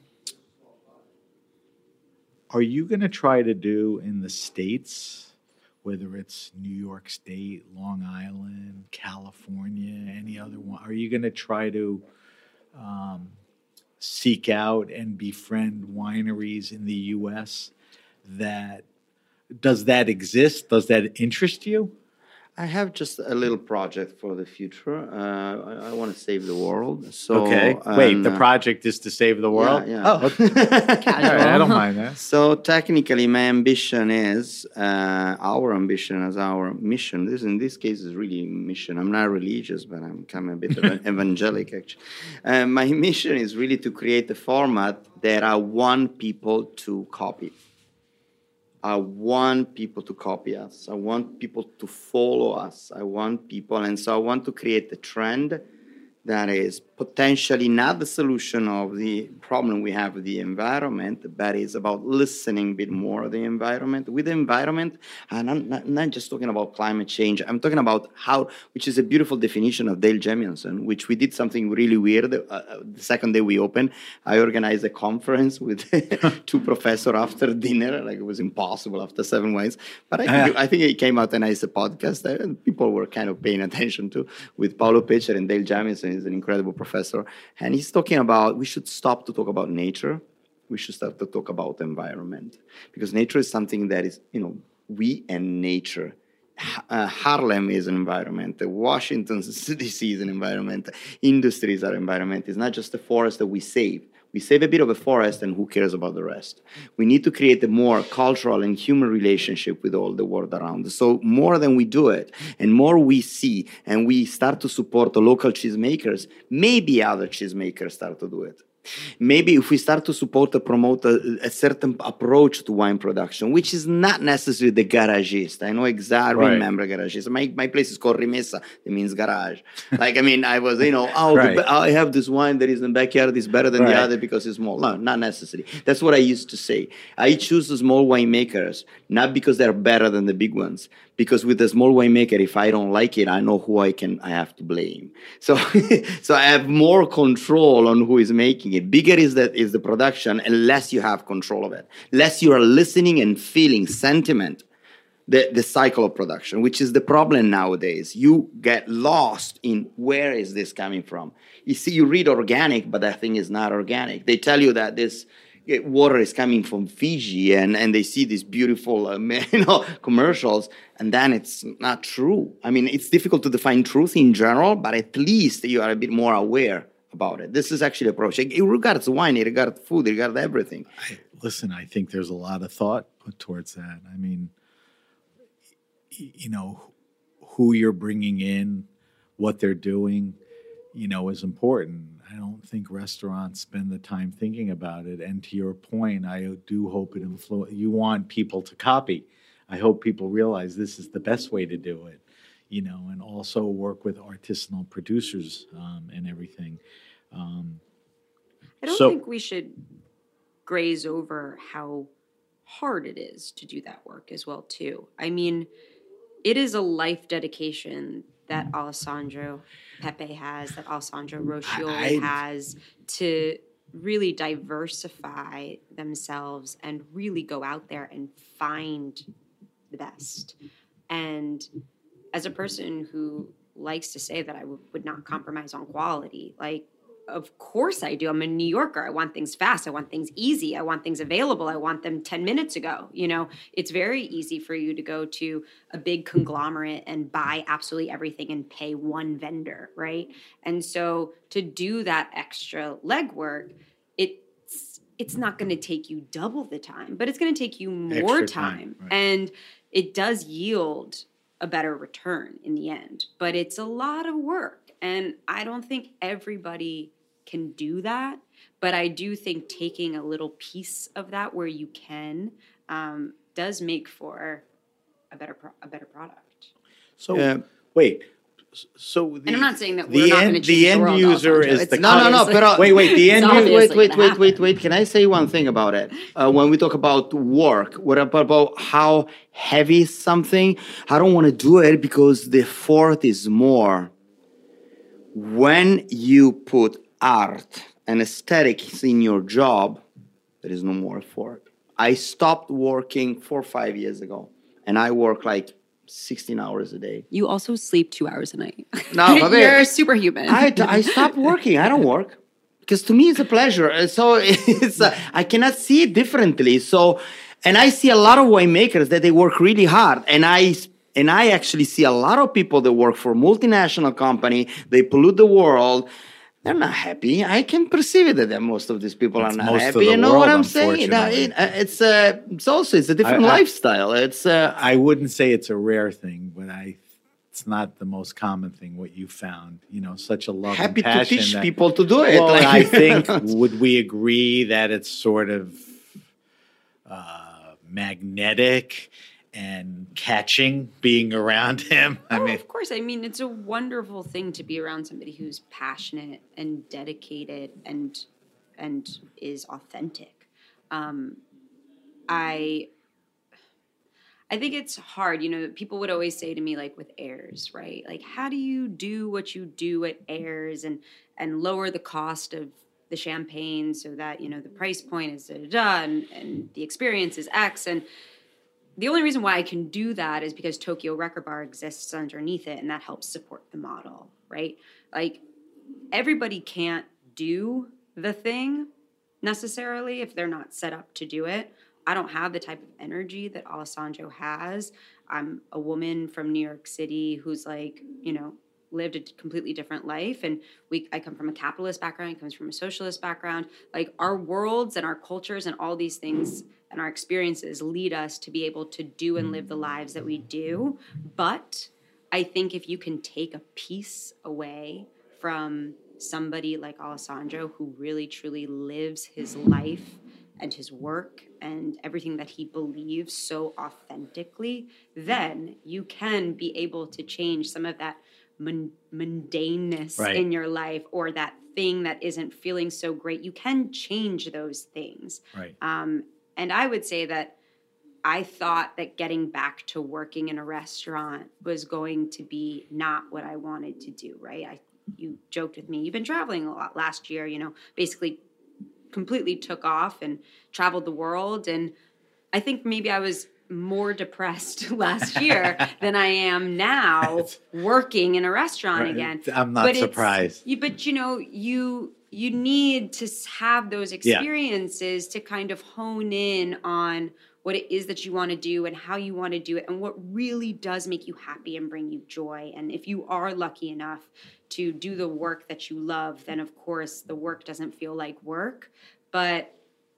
are you going to try to do in the States? Whether it's New York State, Long Island, California, any other one, are you going to try to um, seek out and befriend wineries in the U S that does that exist? Does that interest you? I have just a little project for the future. Uh, I, I want to save the world. So Okay. Wait, and, the uh, project is to save the world? Yeah, Oh, yeah. okay. All right, I don't mind that. So technically, my ambition is uh, our ambition as our mission. This in this case is really mission. I'm not religious, but I'm kind of a bit of an evangelic actually. Uh, my mission is really to create a format that I want people to copy. I want people to copy us. I want people to follow us. I want people, and so I want to create a trend that is potentially not the solution of the problem we have with the environment, but it's about listening a bit more to the environment. With the environment, and I'm not, not just talking about climate change, I'm talking about how, which is a beautiful definition of Dale Jemison, which we did something really weird. Uh, the second day we opened, I organized a conference with two professors after dinner. Like, it was impossible after seven wines. But I think, I think it came out a nice podcast that people were kind of paying attention to, with Paulo Pitcher and Dale Jemison. Is an incredible professor. And he's talking about, we should stop to talk about nature. We should start to talk about environment. Because nature is something that is, you know, we and nature. Uh, Harlem is an environment. Washington D C is an environment. Industries are environment. It's not just the forest that we save. We save a bit of a forest, and who cares about the rest? We need to create a more cultural and human relationship with all the world around us. So more than we do it, and more we see, and we start to support the local cheesemakers, maybe other cheesemakers start to do it. Maybe if we start to support or promote a, a certain approach to wine production, which is not necessarily the garagist. I know exactly, Right. remember garagist. My, my place is called Rimessa. It means garage. Like, I mean, I was, you know, oh, Right. the, I have this wine that is in the backyard is better than Right. the other because it's small. No, not necessary. That's what I used to say. I choose the small winemakers, not because they're better than the big ones, because with the small winemaker, if I don't like it, I know who I can, I have to blame. So, so I have more control on who is making it. Bigger is that is the production, and less you have control of it. Less you are listening and feeling sentiment, the, the cycle of production, which is the problem nowadays. You get lost in where is this coming from. You see, you read organic, but that thing is not organic. They tell you that this water is coming from Fiji, and, and they see these beautiful um, you know, commercials, and then it's not true. I mean, it's difficult to define truth in general, but at least you are a bit more aware about it. This is actually the approach. It regards wine, it regards food, it regards everything. I, listen, I think there's a lot of thought put towards that. I mean, y- you know, who you're bringing in, what they're doing, you know, is important. I don't think restaurants spend the time thinking about it. And to your point, I do hope it influences. You want people to copy. I hope people realize this is the best way to do it, you know, and also work with artisanal producers um, and everything. Um, I don't So- think we should graze over how hard it is to do that work as well, too. I mean, it is a life dedication that Alessandro Pepe has, that Alessandro Roscioli I- has, to really diversify themselves and really go out there and find the best. And as a person who likes to say that I w- would not compromise on quality, like, of course I do. I'm a New Yorker. I want things fast. I want things easy. I want things available. I want them ten minutes ago. You know, it's very easy for you to go to a big conglomerate and buy absolutely everything and pay one vendor, right? And so to do that extra legwork, it's it's not going to take you double the time, but it's going to take you more Extra time. time, right. And it does yield a better return in the end, but it's a lot of work. And I don't think everybody can do that, but I do think taking a little piece of that where you can um, does make for a better pro- a better product. so Yeah. wait, so the, And I'm not saying that the we're not end, going to change the the end world, user Alessandro. is It's the No, no, no. obviously- But wait, wait. The It's end wait, user. wait, obviously wait, gonna wait, wait, happen. wait. Can I say one thing about it? Uh, when we talk about work, what about, about how heavy is something? I don't want to do it because the effort is more. When you put art and aesthetics in your job, there is no more effort. I stopped working four or five years ago, and I work like sixteen hours a day. You also sleep two hours a night. No, vabbè. You're superhuman. I, I stopped working. I don't work because to me it's a pleasure. Uh, So it's uh, I cannot see it differently. So, and I see a lot of winemakers that they work really hard, and I and I actually see a lot of people that work for multinational company. They pollute the world. They're not happy. I can perceive it that most of these people That's are not most of happy. the You know world, what I'm saying? No, unfortunately. it, uh, it's uh, it's also it's a different I- I- lifestyle. It's uh, I wouldn't say it's a rare thing, but I, it's not the most common thing. What you found, you know, such a love happy and to passion. teach that- people to do it. Well, Like, I think would we agree that it's sort of uh, magnetic and catching being around him? I oh, mean, of course. I mean, it's a wonderful thing to be around somebody who's passionate and dedicated and and is authentic. Um, I I think it's hard. You know, people would always say to me, like with Ayers, right? Like, how do you do what you do at Ayers and and lower the cost of the champagne so that, you know, the price point is da da da and, and the experience is X. And the only reason why I can do that is because Tokyo Record Bar exists underneath it, and that helps support the model, right? Like, everybody can't do the thing necessarily if they're not set up to do it. I don't have the type of energy that Alessandro has. I'm a woman from New York City who's like, you know, lived a completely different life. And we, I come from a capitalist background. He comes from a socialist background. Like, our worlds and our cultures and all these things and our experiences lead us to be able to do and live the lives that we do. But I think if you can take a piece away from somebody like Alessandro, who really truly lives his life and his work and everything that he believes so authentically, then you can be able to change some of that mun- mundaneness right. in your life, or that thing that isn't feeling so great. You can change those things. Right. Um, and I would say that I thought that getting back to working in a restaurant was going to be not what I wanted to do, right? I, you joked with me, you've been traveling a lot last year, you know, basically completely took off and traveled the world. And I think maybe I was more depressed last year than I am now working in a restaurant right. again. I'm not but surprised. You, but, you know, you you need to have those experiences yeah. to kind of hone in on what it is that you want to do and how you want to do it and what really does make you happy and bring you joy. And if you are lucky enough to do the work that you love, then of course the work doesn't feel like work. But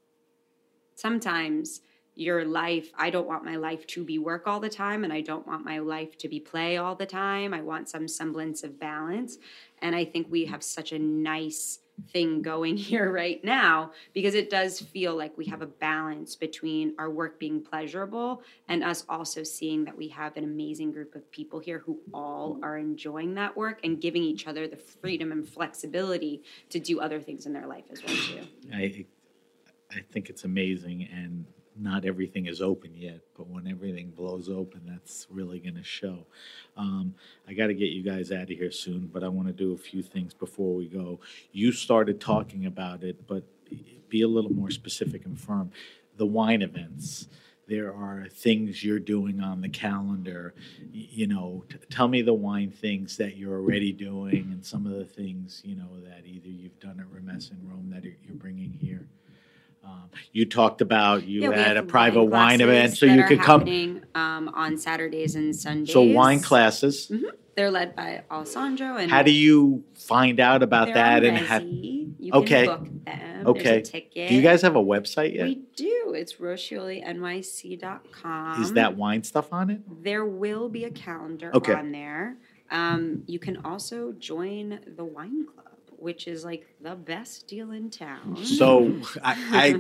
sometimes your life, I don't want my life to be work all the time, and I don't want my life to be play all the time. I want some semblance of balance. And I think we have such a nice thing going here right now, because it does feel like we have a balance between our work being pleasurable and us also seeing that we have an amazing group of people here who all are enjoying that work and giving each other the freedom and flexibility to do other things in their life as well too. I I think it's amazing, and not everything is open yet, but when everything blows open, that's really going to show. Um, I got to get you guys out of here soon, but I want to do a few things before we go. You started talking about it, but be a little more specific and firm. The wine events, there are things you're doing on the calendar. Y- You know, t- tell me the wine things that you're already doing and some of the things, you know, that either you've done at Remes in Rome that you're bringing here. Um, you talked about you Yeah, we had have a private wine classes event, so that you are could come. happening, um, on Saturdays and Sundays. So wine classes. Mhm. They're led by Alessandro. And How do you find out about they're that? on And how, Resi. You Okay. can book them. okay, There's a ticket. do you guys have a website yet? We do. It's roscioli N Y C dot com. Is that wine stuff on it? There will be a calendar Okay. on there. Um, you can also join the wine club, which is like the best deal in town. So I,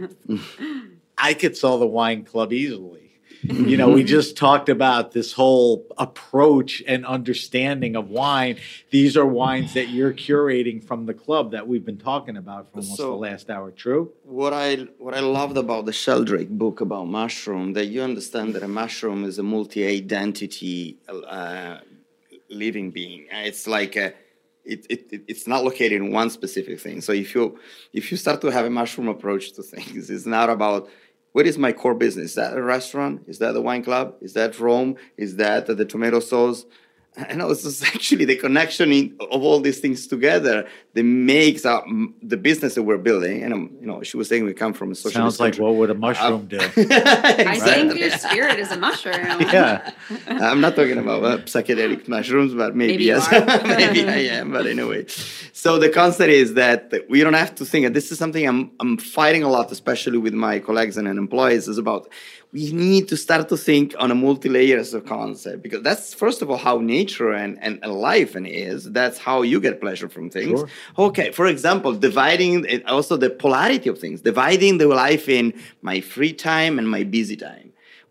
I I could sell the wine club easily. You know, we just talked about this whole approach and understanding of wine. These are wines that you're curating from the club that we've been talking about for almost So- the last hour. True? What I what I loved about the Sheldrake book about mushroom, that you understand that a mushroom is a multi-identity uh, living being. It's like a, it, it it- it's not located in one specific thing. So if you if you start to have a mushroom approach to things, it's not about what is my core business. Is that a restaurant? Is that the wine club? Is that Rome? Is that the tomato sauce? I know it's just actually the connection in, of all these things together that makes up m- the business that we're building. And um, you know, she was saying we come from a socialist Sounds like country. what would a mushroom do? I think Exactly. your spirit is a mushroom. Yeah. I'm not talking about uh, psychedelic mushrooms, but maybe, Maybe you yes. are. Maybe I am, but anyway. So the concept is that we don't have to think, and this is something I'm I'm fighting a lot, especially with my colleagues and employees, is about we need to start to think on a multi-layers of concept, because that's first of all how nature and, and, and life and is. That's how you get pleasure from things. Sure. Okay, for example, dividing it, also the polarity of things, dividing the life in my free time and my busy time.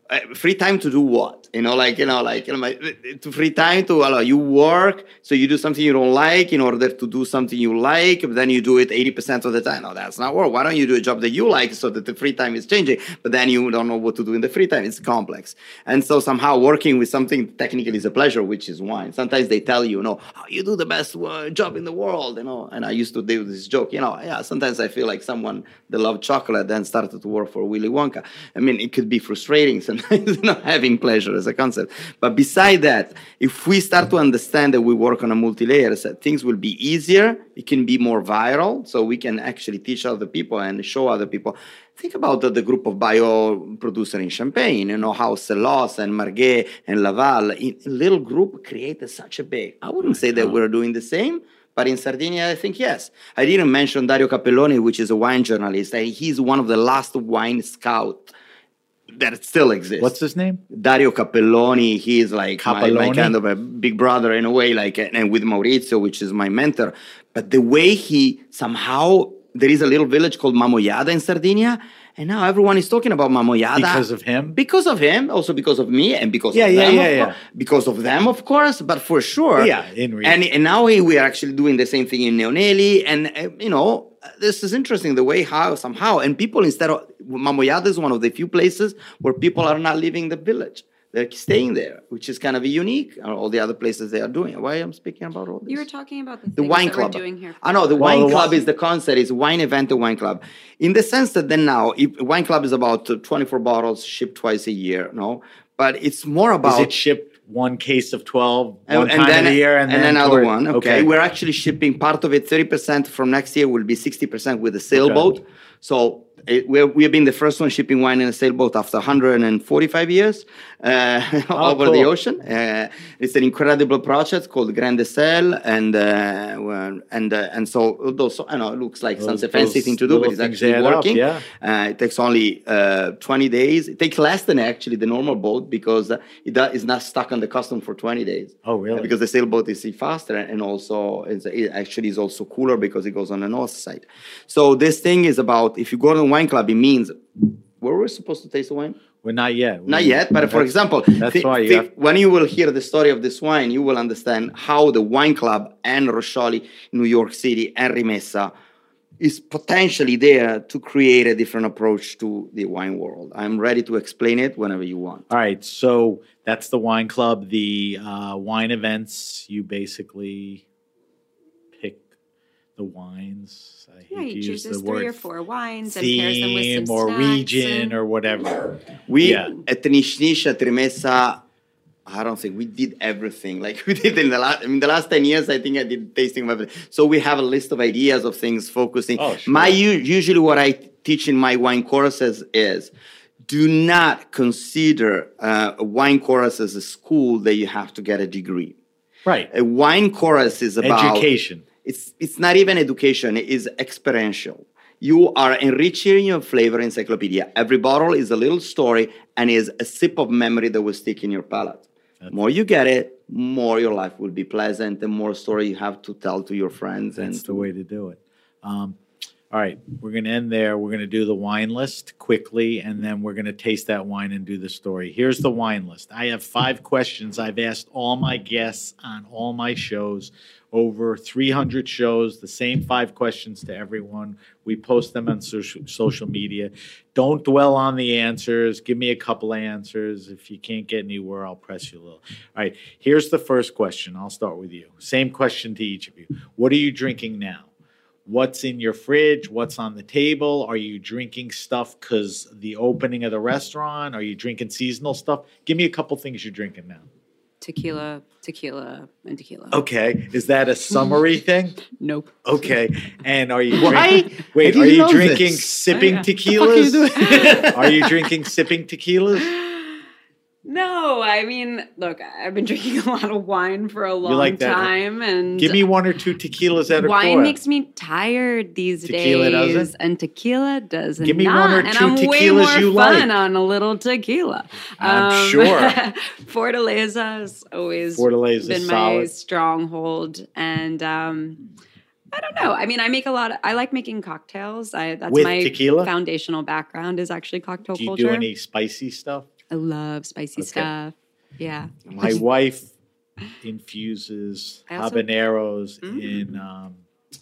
Uh, free time to do what? You know, like, you know, like, you know, my, to free time to, uh, you work, so you do something you don't like in order to do something you like, but then you do it eighty percent of the time. No, that's not work. Why don't you do a job that you like so that the free time is changing, but then you don't know what to do in the free time? It's complex. And so somehow working with something technically is a pleasure, which is wine. Sometimes they tell you, you know, oh, you do the best uh, job in the world, you know, and I used to do this joke, you know, yeah, sometimes I feel like someone that loved chocolate then started to work for Willy Wonka. I mean, it could be frustrating sometimes. Not having pleasure as a concept. But beside that, if we start to understand that we work on a multi-layers, things will be easier. It can be more viral, so we can actually teach other people and show other people. Think about the, the group of bio producers in Champagne, you know, how Celos and Marguet and Laval, in a little group, created such a big. I wouldn't say that we're doing the same, but in Sardinia, I think yes. I didn't mention Dario Capelloni, which is a wine journalist. He's one of the last wine scouts that still exists. What's his name? Dario Capelloni. He is like my, my Capelloni? kind of a big brother in a way, like, and with Maurizio, which is my mentor. But the way he somehow, there is a little village called Mamoiada in Sardinia, and now everyone is talking about Mamoiada. Because of him? Because of him, also because of me, and because Yeah, of yeah, them. yeah, of yeah. course. Because of them, of course, but for sure. Yeah, in reason. And, and now we are actually doing the same thing in Neonelli, and, uh, you know, this is interesting, the way how somehow, and people instead of, Mamoiada is one of the few places where people are not leaving the village. They're staying there, which is kind of unique. All the other places they are doing. Why I'm speaking about all this? You were talking about the, The things wine that club. we're doing here. I know the Well, wine the club wine- is the concept. It's wine event and wine club, in the sense that then now if, wine club is about twenty-four bottles shipped twice a year. No, but it's more about Is it shipped one case of twelve and, one and time then, of the year and, and then another toward- one. Okay. We're actually shipping part of it, thirty percent from next year will be sixty percent with a sailboat. So it, we're, we've been the first one shipping wine in a sailboat after one hundred forty-five years uh, Oh, over cool. the ocean. Uh, it's an incredible project called Grande Sel, and uh, well, and uh, and so those, I know it looks like Those- some fancy those thing to do, but little it's things actually add up, working. yeah. Uh, it takes only uh, twenty days. It takes less than actually the normal boat because uh, it do, is not stuck on the custom for twenty days. Oh, really? Uh, because the sailboat is faster, and also it's, it actually is also cooler because it goes on the north side. So this thing is about, if you go to the wine club, it means, were we supposed to taste the wine? Well, not yet. Not yet, but for That's- example, that's thi- why you thi- have- when you will hear the story of this wine, you will understand how the wine club and Roscioli in New York City and Rimessa is potentially there to create a different approach to the wine world. I'm ready to explain it whenever you want. All right, so that's the wine club. The uh, wine events, you basically pick the wines. I hate Yeah, to he use chooses the three word or four wines and pairs them with theme some or snacks region and- or whatever. We Yeah. at Nish Nish at Rimessa, I don't think we did everything like we did in the last. I mean, the last ten years, I think I did tasting of everything. So we have a list of ideas of things focusing. Oh, sure. My u- usually what I teach in my wine courses is, do not consider uh, a wine course as a school that you have to get a degree. Right. A wine course is about Education. It's it's not even education, it is experiential. You are enriching your flavor encyclopedia. Every bottle is a little story and is a sip of memory that will stick in your palate. The more you get it, more your life will be pleasant, the more story you have to tell to your friends. That's and the way to do it. Um, all right, we're going to end there. We're going to do the wine list quickly, and then we're going to taste that wine and do the story. Here's the wine list. I have five questions I've asked all my guests on all my shows, over three hundred shows, the same five questions to everyone. We post them on social, social media. Don't dwell on the answers. Give me a couple of answers. If you can't get anywhere, I'll press you a little. All right, here's the first question. I'll start with you. Same question to each of you. What are you drinking now? What's in your fridge? What's on the table? Are you drinking stuff because the opening of the restaurant? Are you drinking seasonal stuff? Give me a couple things you're drinking now. Tequila, tequila, and tequila. Okay. Is that a summary thing? Nope. Okay. And are you Why? drinking, wait, How are do you you know drinking this? sipping Oh, yeah. tequilas? What the fuck are you doing? Are you drinking sipping tequilas? No, I mean, look, I've been drinking a lot of wine for a long like that, huh? time, and Give me one or two tequilas at a wine pour. makes me tired these Tequila days, doesn't? and tequila does Give me not. one or and two I'm way tequilas more you fun like. on a little tequila. I'm sure. Fortaleza has always Fortaleza been my solid. stronghold, and um, I don't know. I mean, I make a lot. Of, I like making cocktails. I that's With my tequila? foundational background is actually cocktail Do you culture. do any spicy stuff? I love spicy Okay. stuff. Yeah. My wife infuses I also- habaneros Mm. in um,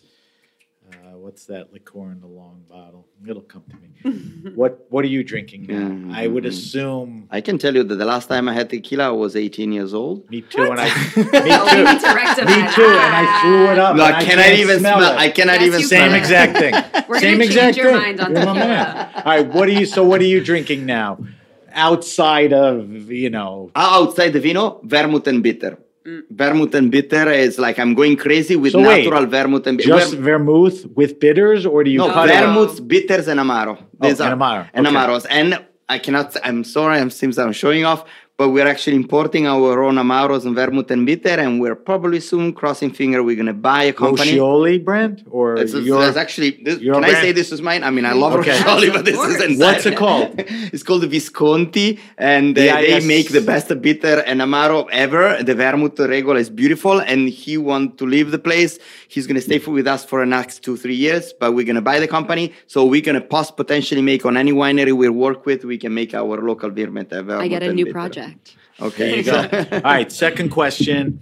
uh, what's that liqueur in the long bottle? It'll come to me. what What are you drinking now? Mm, I would mm. assume. I can tell you that the last time I had tequila, I was eighteen years old. Me too, and I. Oh, we Me need to too. rectify Me too, and I threw it up. No, and I I cannot can't even smell smell. it. I cannot Yes, even you smell. Same can. it. exact thing. We're Same gonna exact change your thing. mind on You're my tequila. man. All right, what are you? So, what are you drinking now? Outside of you know, Ah, outside the vino, vermouth and bitter. Vermouth and bitter is like I'm going crazy with So wait, natural vermouth and bitter. just vermouth with bitters, or do you No, cut it? vermouths, bitters, and amaro. Oh, These and are- amaro, And okay. amaros. And I cannot, I'm sorry, it seems I'm showing off, but we're actually importing our own amaros and vermouth and bitter, and we're probably soon, crossing finger, we're going to buy a company. Roscioli brand, or It's, it's, your, it's actually, this, your can I brand? say this is mine? I mean, I love Okay. Roscioli, but this Of is course. inside. What's it called? It's called the Visconti, and uh, V I they S make the best bitter and amaro ever. The vermouth regular is beautiful, and he wants to leave the place. He's going to stay for, with us for the next two, three years, but we're going to buy the company. So we're going to post potentially make on any winery we work with, we can make our local vermouth. Uh, I get a vermouth new and bitter. project. Okay. There you go. All right, second question.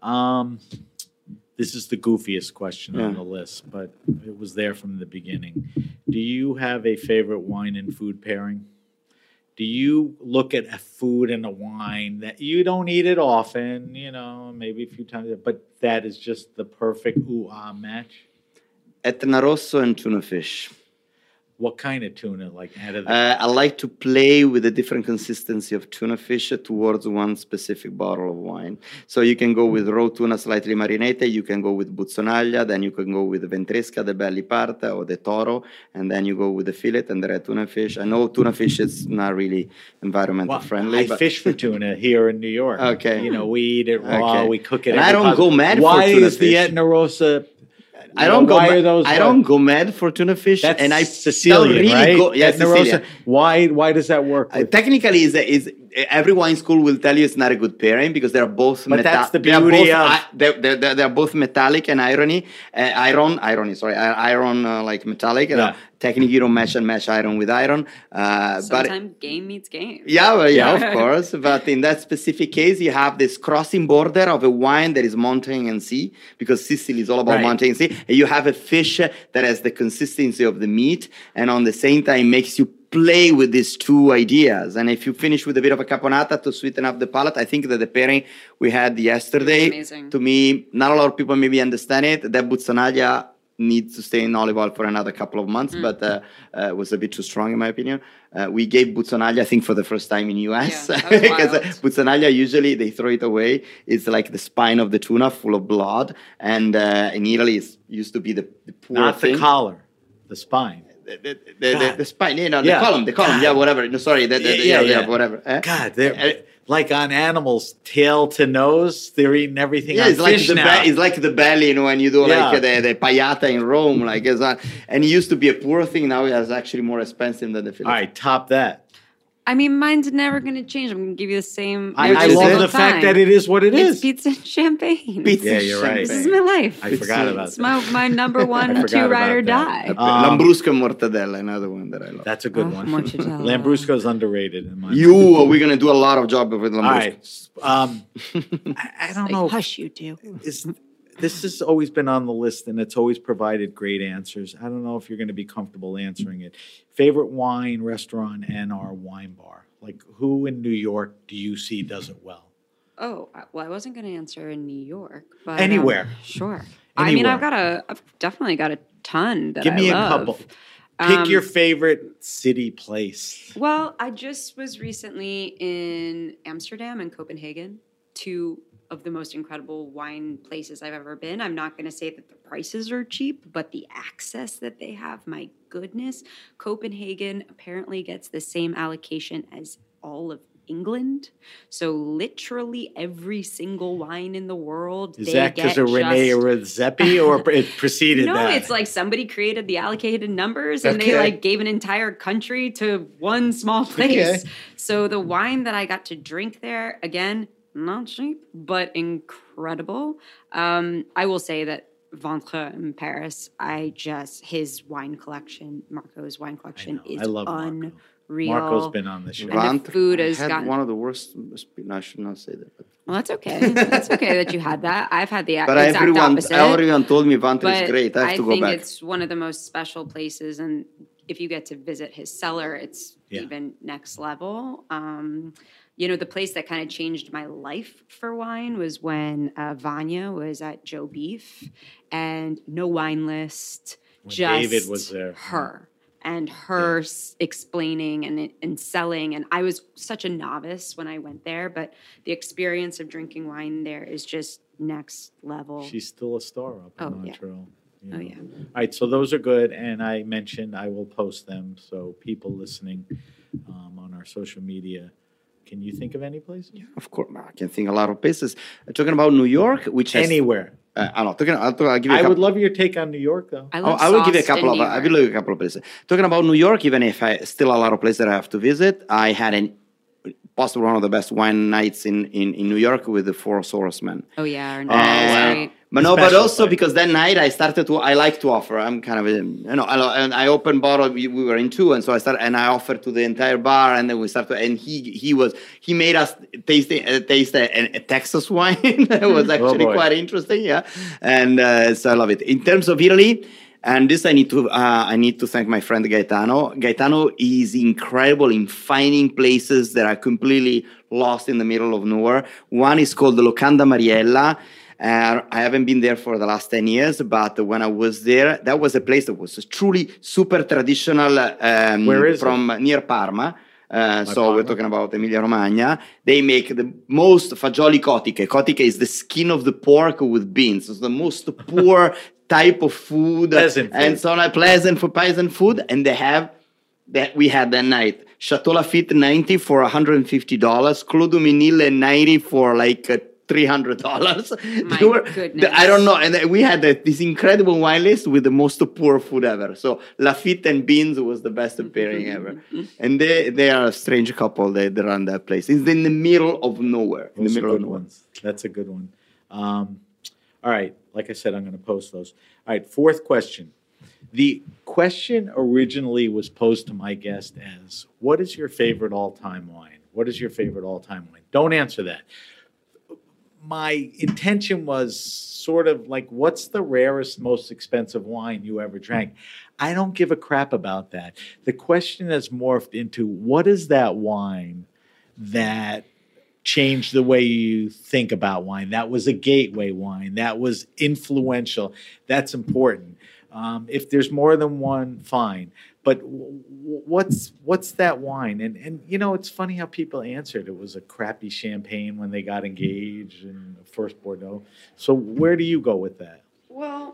Um, this is the goofiest question on Yeah. the list, but it was there from the beginning. Do you have a favorite wine and food pairing? Do you look at a food and a wine that you don't eat it often, you know, maybe a few times, but that is just the perfect ooh-ah match? Etna Rosso and tuna fish. What kind of tuna? Like out of the Uh, I like to play with the different consistency of tuna fish towards one specific bottle of wine. So you can go with raw tuna slightly marinated, you can go with buzzonaglia, then you can go with the ventresca, the belly part, or the toro, and then you go with the fillet and the red tuna fish. I know tuna fish is not really environmental Well, friendly. I but fish for tuna here in New York. Okay. You know, we eat it raw, Okay. we cook it. And I every don't possible- go mad for Why tuna is the fish. Etna Rossa? I don't go. Why ma- are those? I don't go mad for tuna fish, That's and I Sicilian, don't really right? go. Yeah, Etna Sicilian. Rossa. Why? Why does that work? Uh, with- technically, is is every wine school will tell you it's not a good pairing because they are both. But that's the they are beauty both, of- I- they they they they are both metallic and irony, uh, iron, irony. Sorry, I- iron uh, like metallic. You know, Yeah. technically, you don't match and match iron with iron. Uh, but Sometimes game meets game. yeah, well, yeah, Yeah. of course. But in that specific case, you have this crossing border of a wine that is mountain and sea, because Sicily is all about Right. mountain and sea. And you have a fish that has the consistency of the meat, and on the same time makes you play with these two ideas. And if you finish with a bit of a caponata to sweeten up the palate, I think that the pairing we had yesterday, Amazing. to me, not a lot of people maybe understand it. That buzzonaglia needs to stay in olive oil for another couple of months, but uh, uh, was a bit too strong in my opinion. Uh, we gave buzzonaglia, I think, for the first time in U S Yeah, that was because wild. buzzonaglia usually they throw it away. It's like the spine of the tuna, full of blood, and uh, in Italy it used to be the, the poor Not thing. the collar, the spine. The, the, the, the, God. the spine, you know, Yeah. the column, the column, God. yeah, whatever. No, sorry, the, the, the, yeah, yeah, whatever. Eh? God, they're Uh, like on animals, tail to nose. They're eating everything Yeah, on it's like fish the now. be- it's like the belly, you know, when you do Yeah. like the, the pagliata in Rome, like it's not, and it used to be a poor thing. Now it's actually more expensive than the fillet. All right, top that. I mean, mine's never going to change. I'm going to give you the same. I, every I love single the fact time. that it is what it It's is. pizza and champagne. Pizza Yeah, you're right. This is my life. I It's, forgot uh, about It's that. my, my number one, forgot two ride or about die. that. Um, Lambrusco and mortadella, another one that I love. That's a good Oh, one. mortadella. Lambrusco's underrated in my You, we're gonna do a lot of job with All Lambrusco. right. Um, I, I don't Like, know. hush, you do. Is, this has always been on the list, and it's always provided great answers. I don't know if you're going to be comfortable answering it. Favorite wine restaurant and our wine bar. Like, who in New York do you see does it well? Oh, I- well, I wasn't going to answer in New York, but Anywhere. um, sure. I mean, Anywhere. I've got a, I've definitely got a ton that Give I me love. a couple. Pick Um, your favorite city place. Well, I just was recently in Amsterdam and Copenhagen, two of the most incredible wine places I've ever been. I'm not going to say that the prices are cheap, but the access that they have, my goodness. Copenhagen apparently gets the same allocation as all of England. So literally every single wine in the world, Is they that because get of Rene just- Redzepi, or it preceded no, that? it's like somebody created the allocated numbers and Okay. they like gave an entire country to one small place. Okay. So the wine that I got to drink there, again, not cheap, but incredible. Um, I will say that Ventre in Paris, I just, his wine collection, Marco's wine collection I know. is I love Marco. unreal. Marco's been on the show. And Ventre, the food I has had gotten... one of the worst. I should not say that. But, Well, that's okay. That's okay that you had that. I've had the but exact everyone, opposite. everyone told me Ventre But is great. I have I to go think back. it's one of the most special places, and if you get to visit his cellar, it's Yeah. even next level. Um, you know, the place that kind of changed my life for wine was when uh, Vanya was at Joe Beef, and no wine list, When just David was there. her. And her s explaining and and selling, and I was such a novice when I went there, but the experience of drinking wine there is just next level. She's still a star up in Oh, yeah. Montreal. you Oh know. yeah. All right, so those are good, and I mentioned I will post them, so people listening um, on our social media, can you think of any places? Of course, I can think a lot of places. Uh, talking about New York, which has, Anywhere. Uh, I don't know. Talking, I'll, I'll give you a I couple. would love your take on New York, though. I Oh, love I will give you a Sauced in couple of. New I will York. give you a couple of places. Talking about New York, even if I still a lot of places that I have to visit, I had an possibly one of the best wine nights in, in, in New York with the Four Horsemen. Oh yeah. Our Uh, night was great. But no, but Special also place. because that night I started to, I like to offer. I'm kind of, a, you know, I, and I opened bottle. We, we were in two, and so I started, and I offered to the entire bar, and then we started. And he he was he made us taste uh, taste a, a Texas wine. It was actually boy. quite interesting, yeah. And uh, so I love it. In terms of Italy. And this I need to uh, I need to thank my friend Gaetano. Gaetano is incredible in finding places that are completely lost in the middle of nowhere. One is called the Locanda Mariella. Uh, I haven't been there for the last ten years, but when I was there, that was a place that was truly super traditional. Um, Where is from it? near Parma. Uh, so Parma. we're talking about Emilia Romagna. They make the most fagioli cotiche. Cotiche is the skin of the pork with beans. It's the most poor type of food, Peasant food. and so like pleasant for peasant food. And they have that we had that night. Chateau Lafite ninety for one hundred fifty dollars. Clos du Mesnil ninety for like uh, three hundred dollars. My goodness. I don't know. And then we had uh, this incredible wine list with the most poor food ever. So Lafite and beans was the best pairing ever. And they they are a strange couple. They, they run that place. It's in the middle of nowhere. In Those the are middle of good nowhere. ones. That's a good one. Um, all right. Like I said, I'm going to post those. All right. Fourth question. The question originally was posed to my guest as, what is your favorite all-time wine? What is your favorite all-time wine? Don't answer that. My intention was sort of like, what's the rarest, most expensive wine you ever drank? I don't give a crap about that. The question has morphed into, what is that wine that changed the way you think about wine? That was a gateway wine. That was influential. That's important. Um, if there's more than one, fine. But w- w- what's what's that wine? And and you know, it's funny how people answered. It was a crappy champagne when they got engaged and the first Bordeaux. So where do you go with that? Well,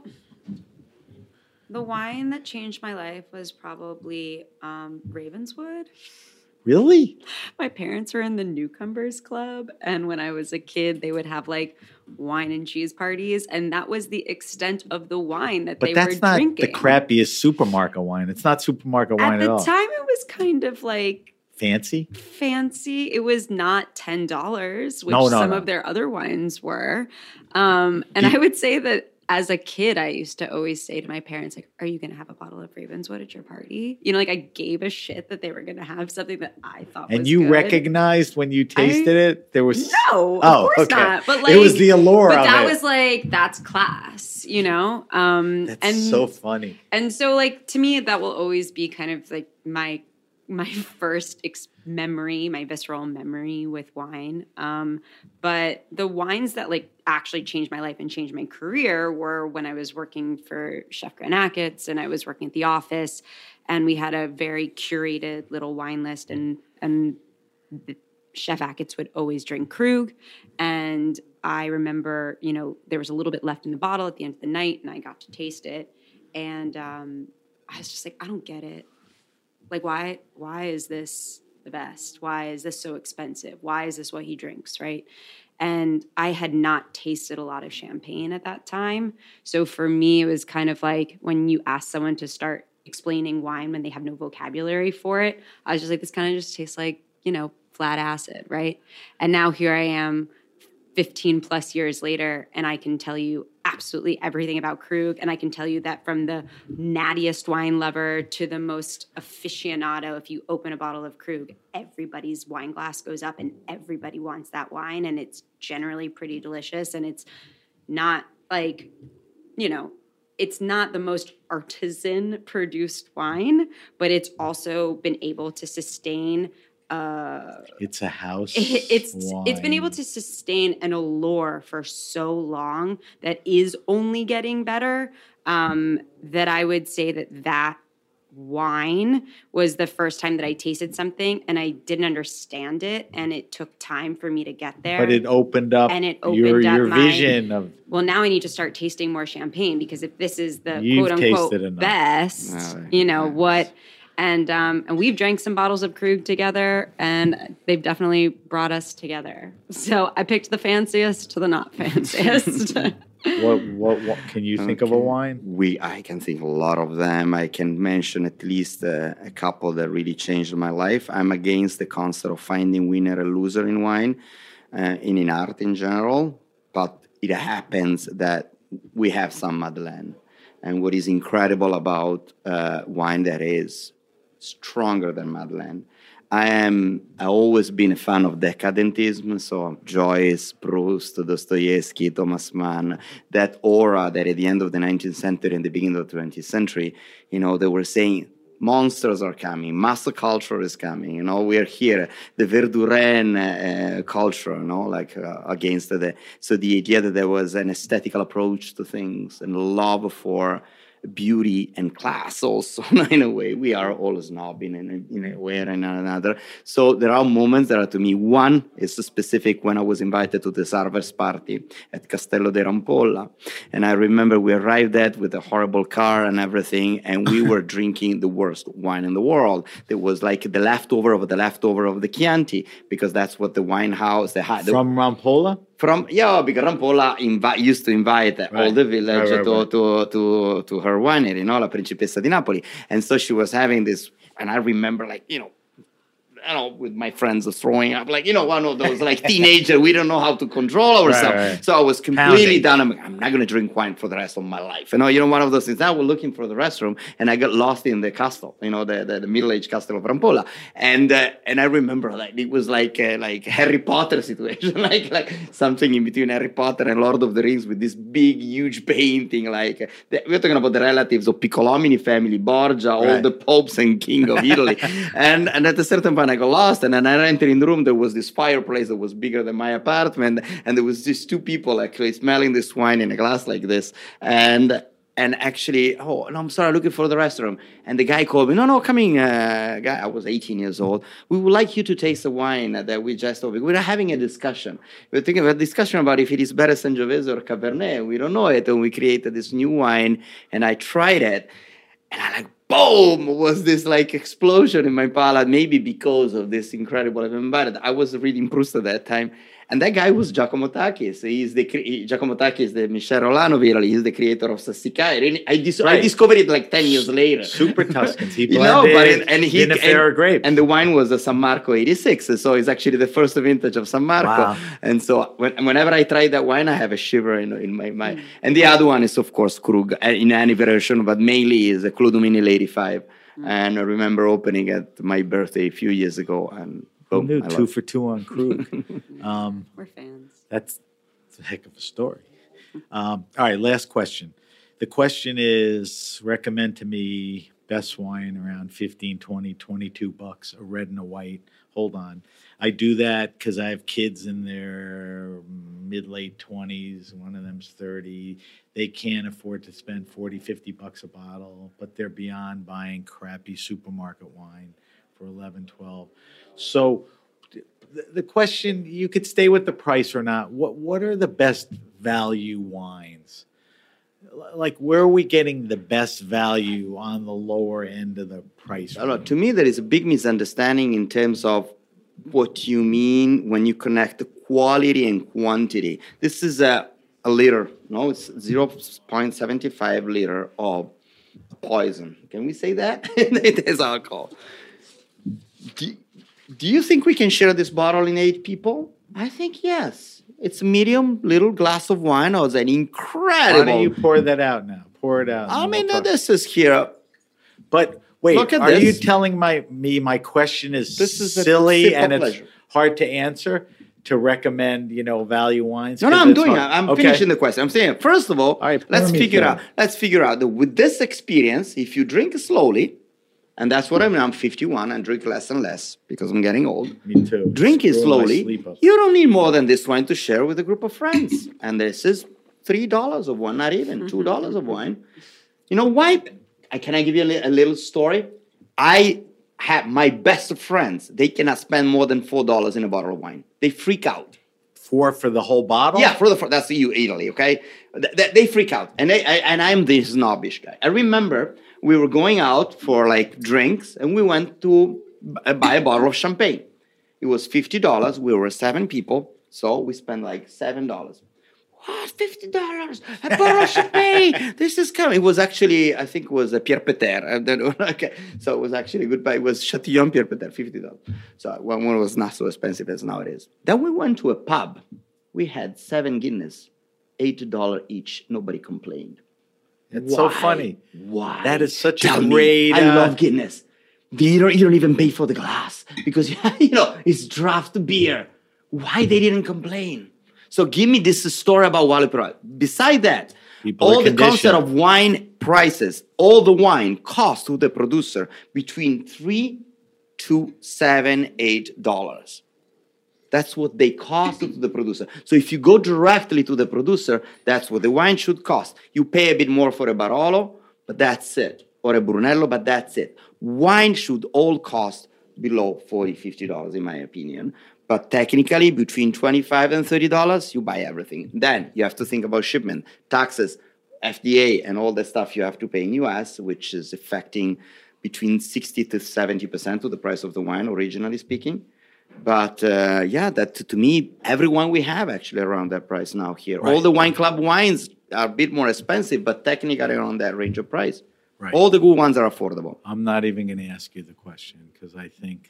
the wine that changed my life was probably um, Ravenswood. Really? My parents were in the Newcomers Club, and when I was a kid, they would have like wine and cheese parties, and that was the extent of the wine that But they that's were not drinking. the crappiest supermarket wine. It's not supermarket wine At at the all. time, it was kind of like Fancy? fancy. It was not ten dollars, which No, no, some no. of their other wines were. Um, and Do- I would say that as a kid, I used to always say to my parents, like, are you going to have a bottle of Ravenswood at your party? You know, like I gave a shit that they were going to have something that I thought And was you good. recognized when you tasted it, there was No, of Oh, course okay. not. But like it was the allure but of that it. was like that's class, you know? Um That's and so funny. and so like to me that will always be kind of like my my first ex- memory, my visceral memory with wine. Um but the wines that like actually changed my life and changed my career were when I was working for Chef Grant Achatz and I was working at the office, and we had a very curated little wine list, and and the, Chef Achatz would always drink Krug. And I remember, you know, there was a little bit left in the bottle at the end of the night, and I got to taste it. And um, I was just like, I don't get it. Like, why, why is this the best? Why is this so expensive? Why is this what he drinks, right? And I had not tasted a lot of champagne at that time. So for me, it was kind of like when you ask someone to start explaining wine when they have no vocabulary for it, I was just like, this kind of just tastes like, you know, flat acid, right? And now here I am fifteen plus years later, and I can tell you absolutely everything about Krug. And I can tell you that from the nattiest wine lover to the most aficionado, if you open a bottle of Krug, everybody's wine glass goes up and everybody wants that wine. And it's generally pretty delicious. And it's not like, you know, it's not the most artisan produced wine, but it's also been able to sustain Uh, it's a house. It, it's wine. It's been able to sustain an allure for so long that is only getting better. Um, that I would say that that wine was the first time that I tasted something and I didn't understand it, and it took time for me to get there. But it opened up and it opened your, up your my, vision of. Well, now I need to start tasting more champagne, because if this is the You've quote unquote tasted enough. best, Oh, you know nice. what. And um, and we've drank some bottles of Krug together, and they've definitely brought us together. So I picked the fanciest to the not fanciest. What, what, what can you think of a Okay. wine? We, I can think a lot of them. I can mention at least uh, a couple that really changed my life. I'm against the concept of finding winner and loser in wine, uh, in, in art in general, but it happens that we have some Madeleine. And what is incredible about uh, wine that is stronger than Madeleine. I am. I've always been a fan of decadentism, so Joyce, Proust, Dostoevsky, Thomas Mann. That aura that at the end of the nineteenth century and the beginning of the twentieth century, you know, they were saying monsters are coming, mass culture is coming. You know, we are here. The Verdurin uh, culture, you know, like uh, against the. So the idea that there was an aesthetical approach to things and love for beauty and class also in a way. We are all snobbing in a, in a way or in another. So there are moments that are to me, one is specific when I was invited to the Sarvers party at Castello de Rampolla. And I remember we arrived at with a horrible car and everything, and we were drinking the worst wine in the world. There was like the leftover of the leftover of the Chianti, because that's what the wine house, the, the From Rampolla? From yeah, because Rampolla invi- used to invite all Right. the village Right, right, to, right. to to to her winery, no, La Principessa di Napoli, and so she was having this, and I remember like you know. I don't know, with my friends throwing up, like, you know, one of those like teenager, we don't know how to control ourselves. Right, right. So I was completely Pounding. done. I'm, like, I'm not going to drink wine for the rest of my life. You know, you know, one of those things. I was looking for the restroom and I got lost in the castle, you know, the, the, the middle-aged castle of Rampolla. And uh, and I remember like it was like uh, like Harry Potter situation, like like something in between Harry Potter and Lord of the Rings with this big, huge painting. Like uh, the, we're talking about the relatives of Piccolomini family, Borgia, all Right. the popes and king of Italy. and and at a certain point I got lost, and then I entered in the room. There was this fireplace that was bigger than my apartment, and there was these two people actually smelling this wine in a glass like this, and and actually, oh no, I'm sorry, looking for the restroom. And the guy called me, no, no, coming, uh, guy. I was eighteen years old. We would like you to taste the wine that we just over. We're having a discussion. We're thinking about a discussion about if it is better Sangiovese or Cabernet. We don't know it, and we created this new wine, and I tried it, and I like. Boom! Was this like explosion in my palate? Maybe because of this incredible environment. I was reading Proust at that time, and that guy was Giacomo Takis. He's the cre- Giacomo Takis, the Michel Rolano of Italy. He's the creator of Sassicaia. I, dis- I Right. discovered it like ten years later. Super Tuscans. He You know, blended but it, and he Vinifera and, grapes. and the wine was a San Marco eighty-six, so it's actually the first vintage of San Marco. Wow. And so when, whenever I try that wine, I have a shiver in, in my mind. And the other one is of course Krug uh, in any version, but mainly is a Clodumini eighty-five. And I remember opening at my birthday a few years ago, and Who boom, knew I two love- for two on Krug? um, We're fans. That's, that's a heck of a story. Um, all right, last question. The question is, recommend to me best wine around fifteen, twenty, twenty-two bucks, a red and a white. Hold on. I do that because I have kids in their mid, late twenties. One of them's thirty. They can't afford to spend forty, fifty bucks a bottle, but they're beyond buying crappy supermarket wine for eleven, twelve. So the- the question, you could stay with the price or not. What what are the best value wines? Like, where are we getting the best value on the lower end of the price I don't know, range? to me, there is a big misunderstanding in terms of what you mean when you connect quality and quantity. This is a, a liter, no, it's zero point seven five liter of poison. Can we say that? It is alcohol. Do, do you think we can share this bottle in eight people? I think yes. It's a medium little glass of wine. It was an incredible. Why don't you pour that out now? Pour it out. I and mean, we'll talk. this is here. But wait, Look at are you this. telling my me my question is This is a silly sip of and it's pleasure. hard to answer to recommend, you know, value wines? No, no, 'Cause I'm it's doing it. hard. I'm Okay. finishing the question. I'm saying, first of all, right, let's pour me figure through. out. Let's figure out that with this experience, if you drink slowly, and that's what I'm. I'm fifty-one and drink less and less because I'm getting old. Me too. Drink it Screwing my slowly. sleep up. You don't need more than this wine to share with a group of friends. And this is three dollars of wine, not even two dollars of wine. You know why? I can I give you a, li- a little story? I have my best friends. They cannot spend more than four dollars in a bottle of wine. They freak out. Four for the whole bottle? Yeah, for the for, that's you Italy, okay? Th- th- They freak out, and they I, and I'm the snobbish guy. I remember we were going out for like drinks, and we went to b- buy a bottle of champagne. It was fifty dollars. We were seven people, so we spent like seven dollars. What, fifty dollars? A bottle of champagne? This is coming. It was actually, I think it was a Pierre Peter. I don't know. Okay, so it was actually a good buy. It was Chatillon Pierre Peter, fifty dollars. So one one was not so expensive as now it is. Then we went to a pub. We had seven Guinness, eight dollars each. Nobody complained. It's so Why? funny. Why? That is such Tell a me. great. I uh, love Guinness. You don't, you don't even pay for the glass because you know it's draft beer. Why they didn't complain? So give me this story about Wally Pro. Beside that, People are all the concept conditioned. of wine prices, all the wine cost to the producer between three to seven, eight dollars. That's what they cost to the producer. So if you go directly to the producer, that's what the wine should cost. You pay a bit more for a Barolo, but that's it. Or a Brunello, but that's it. Wine should all cost below forty dollars, fifty dollars, in my opinion. But technically, between twenty-five dollars and thirty dollars, you buy everything. Then you have to think about shipment, taxes, F D A, and all the stuff you have to pay in U S, which is affecting between sixty to seventy percent of the price of the wine, originally speaking. But uh, yeah, that to me, every wine we have actually around that price now here. Right. All the wine club wines are a bit more expensive, but technically around that range of price. Right. All the good ones are affordable. I'm not even going to ask you the question because I think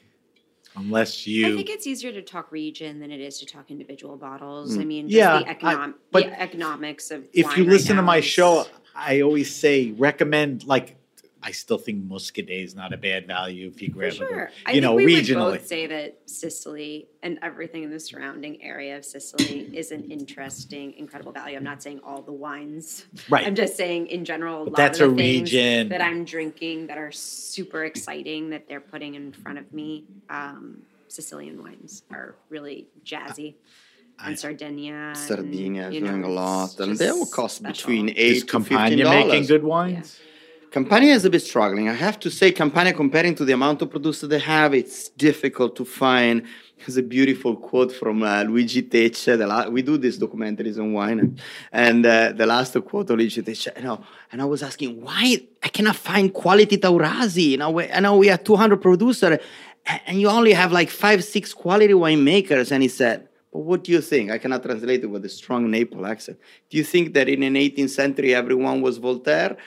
unless you. I think it's easier to talk region than it is to talk individual bottles. I mean, just Yeah, the, I- econom- but the economics of if wine you right listen to now my is- show, I always say recommend like I still think Muscadet is not a bad value if you For grab sure. it. I You think know, we regionally. would both say that Sicily and everything in the surrounding area of Sicily is an interesting, incredible value. I'm not saying all the wines. Right. I'm just saying in general, a lot that's of a the things region. that I'm drinking that are super exciting that they're putting in front of me. Um, Sicilian wines are really jazzy. And Sardinia. and, Sardinia is you know, doing a lot, it's and they will just cost special. between Is eight to fifteen Campania dollars. making good wines? Campania is a bit struggling. I have to say, Campania, comparing to the amount of producers they have, it's difficult to find. There's a beautiful quote from uh, Luigi Tecce. The la- we do these documentaries on wine, and uh, the last quote of Luigi Tecce, you know, and I was asking, why I cannot find quality Taurasi? You know, we, I know we have two hundred producers, and, and you only have like five, six quality winemakers. And he said, but what do you think? I cannot translate it with a strong Naples accent. Do you think that in an eighteenth century everyone was Voltaire?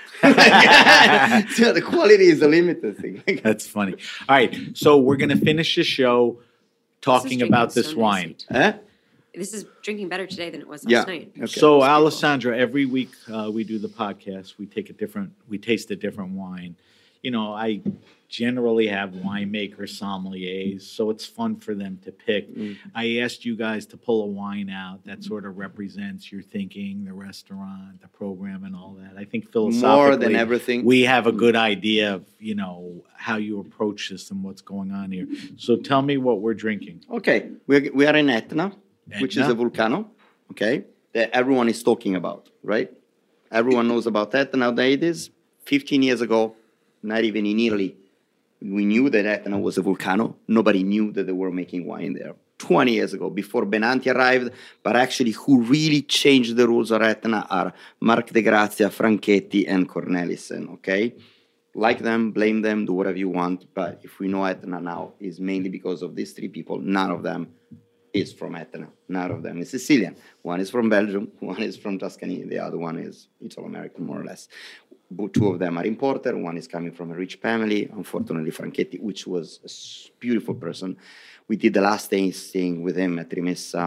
So the quality is a limited thing. That's funny. All right, so we're going to finish the show talking drinking about so this wine. nicely. Huh? This is drinking better today than it was last Yeah. night. Okay. So, Alessandra, every week uh, we do the podcast. We take a different, we taste a different wine. You know, I generally have winemakers, sommeliers, so it's fun for them to pick. Mm. I asked you guys to pull a wine out that sort of represents your thinking, the restaurant, the program, and all that. I think philosophically, More than everything. we have a good idea of, you know, how you approach this and what's going on here. So tell me what we're drinking. Okay, we we are in Etna, which is Etna. a volcano, okay, that everyone is talking about, right? Everyone knows about Etna nowadays. fifteen years ago, not even in Italy, we knew that Etna was a volcano. Nobody knew that they were making wine there. twenty years ago, before Benanti arrived, but actually who really changed the rules of Etna are Marc de Grazia, Franchetti, and Cornelissen, okay? Like them, blame them, do whatever you want, but if we know Etna now, it's mainly because of these three people. None of them is from Etna. None of them is Sicilian. One is from Belgium, one is from Tuscany, the other one is Italo-American, more or less. But two of them are imported, one is coming from a rich family, unfortunately Franchetti, which was a s- beautiful person. We did the last tasting with him at Rimessa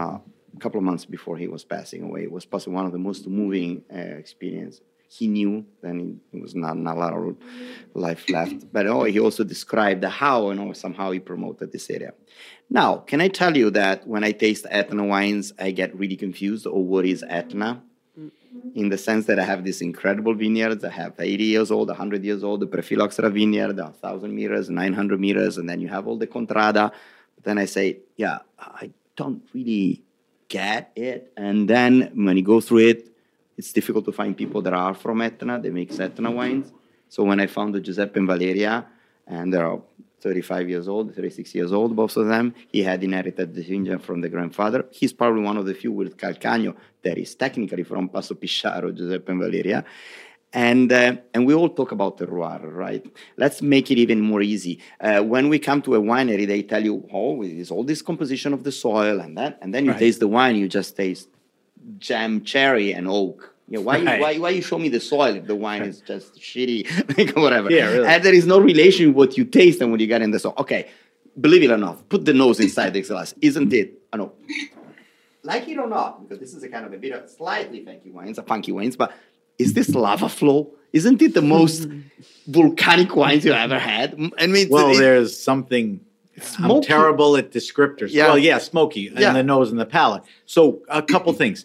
a couple of months before he was passing away. It was possibly one of the most moving uh, experience. He knew then he was not, not a lot of life left, but oh, he also described how and you know, somehow he promoted this area. Now, can I tell you that when I taste Etna wines, I get really confused or what is Etna? In the sense that I have these incredible vineyards. I have eighty years old, one hundred years old, the Prefilloxera vineyard, one thousand meters, nine hundred meters, and then you have all the Contrada. But then I say, yeah, I don't really get it. And then when you go through it, it's difficult to find people that are from Etna. They make Etna wines. So when I found the Giuseppe and Valeria, and they're thirty-five years old, thirty-six years old, both of them, he had inherited the vineyard from the grandfather. He's probably one of the few with Calcagno that is technically from Passo Pisciaro, Giuseppe and Valeria. And uh, and we all talk about terroir, right? Let's make it even more easy. Uh, when we come to a winery, they tell you, oh, it's all this composition of the soil and that, and then you right. taste the wine, you just taste jam, cherry, and oak. Yeah, why, right. why, why you show me the soil if the wine is just shitty, like whatever? Yeah, really. And there is no relation with what you taste and what you get in the soil. Okay, believe it or not, put the nose inside the glass. Isn't it? I know. Like it or not, because this is a kind of a bit of slightly funky wines, a funky wines, but is this lava flow? Isn't it the most volcanic wines you ever had? I mean, well, it, there's something. Smoky. I'm terrible at descriptors. Yeah. Well, yeah, smoky yeah. in the nose and the palate. So a couple things.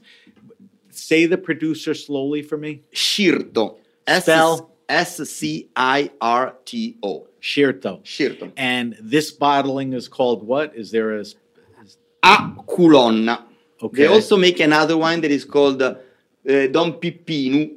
Say the producer slowly for me. Scirto. Spell S C I R T O. Scirto. Scirto. And this bottling is called what? Is there a... A Colonna. Okay. They also make another wine that is called uh, Don Pipino.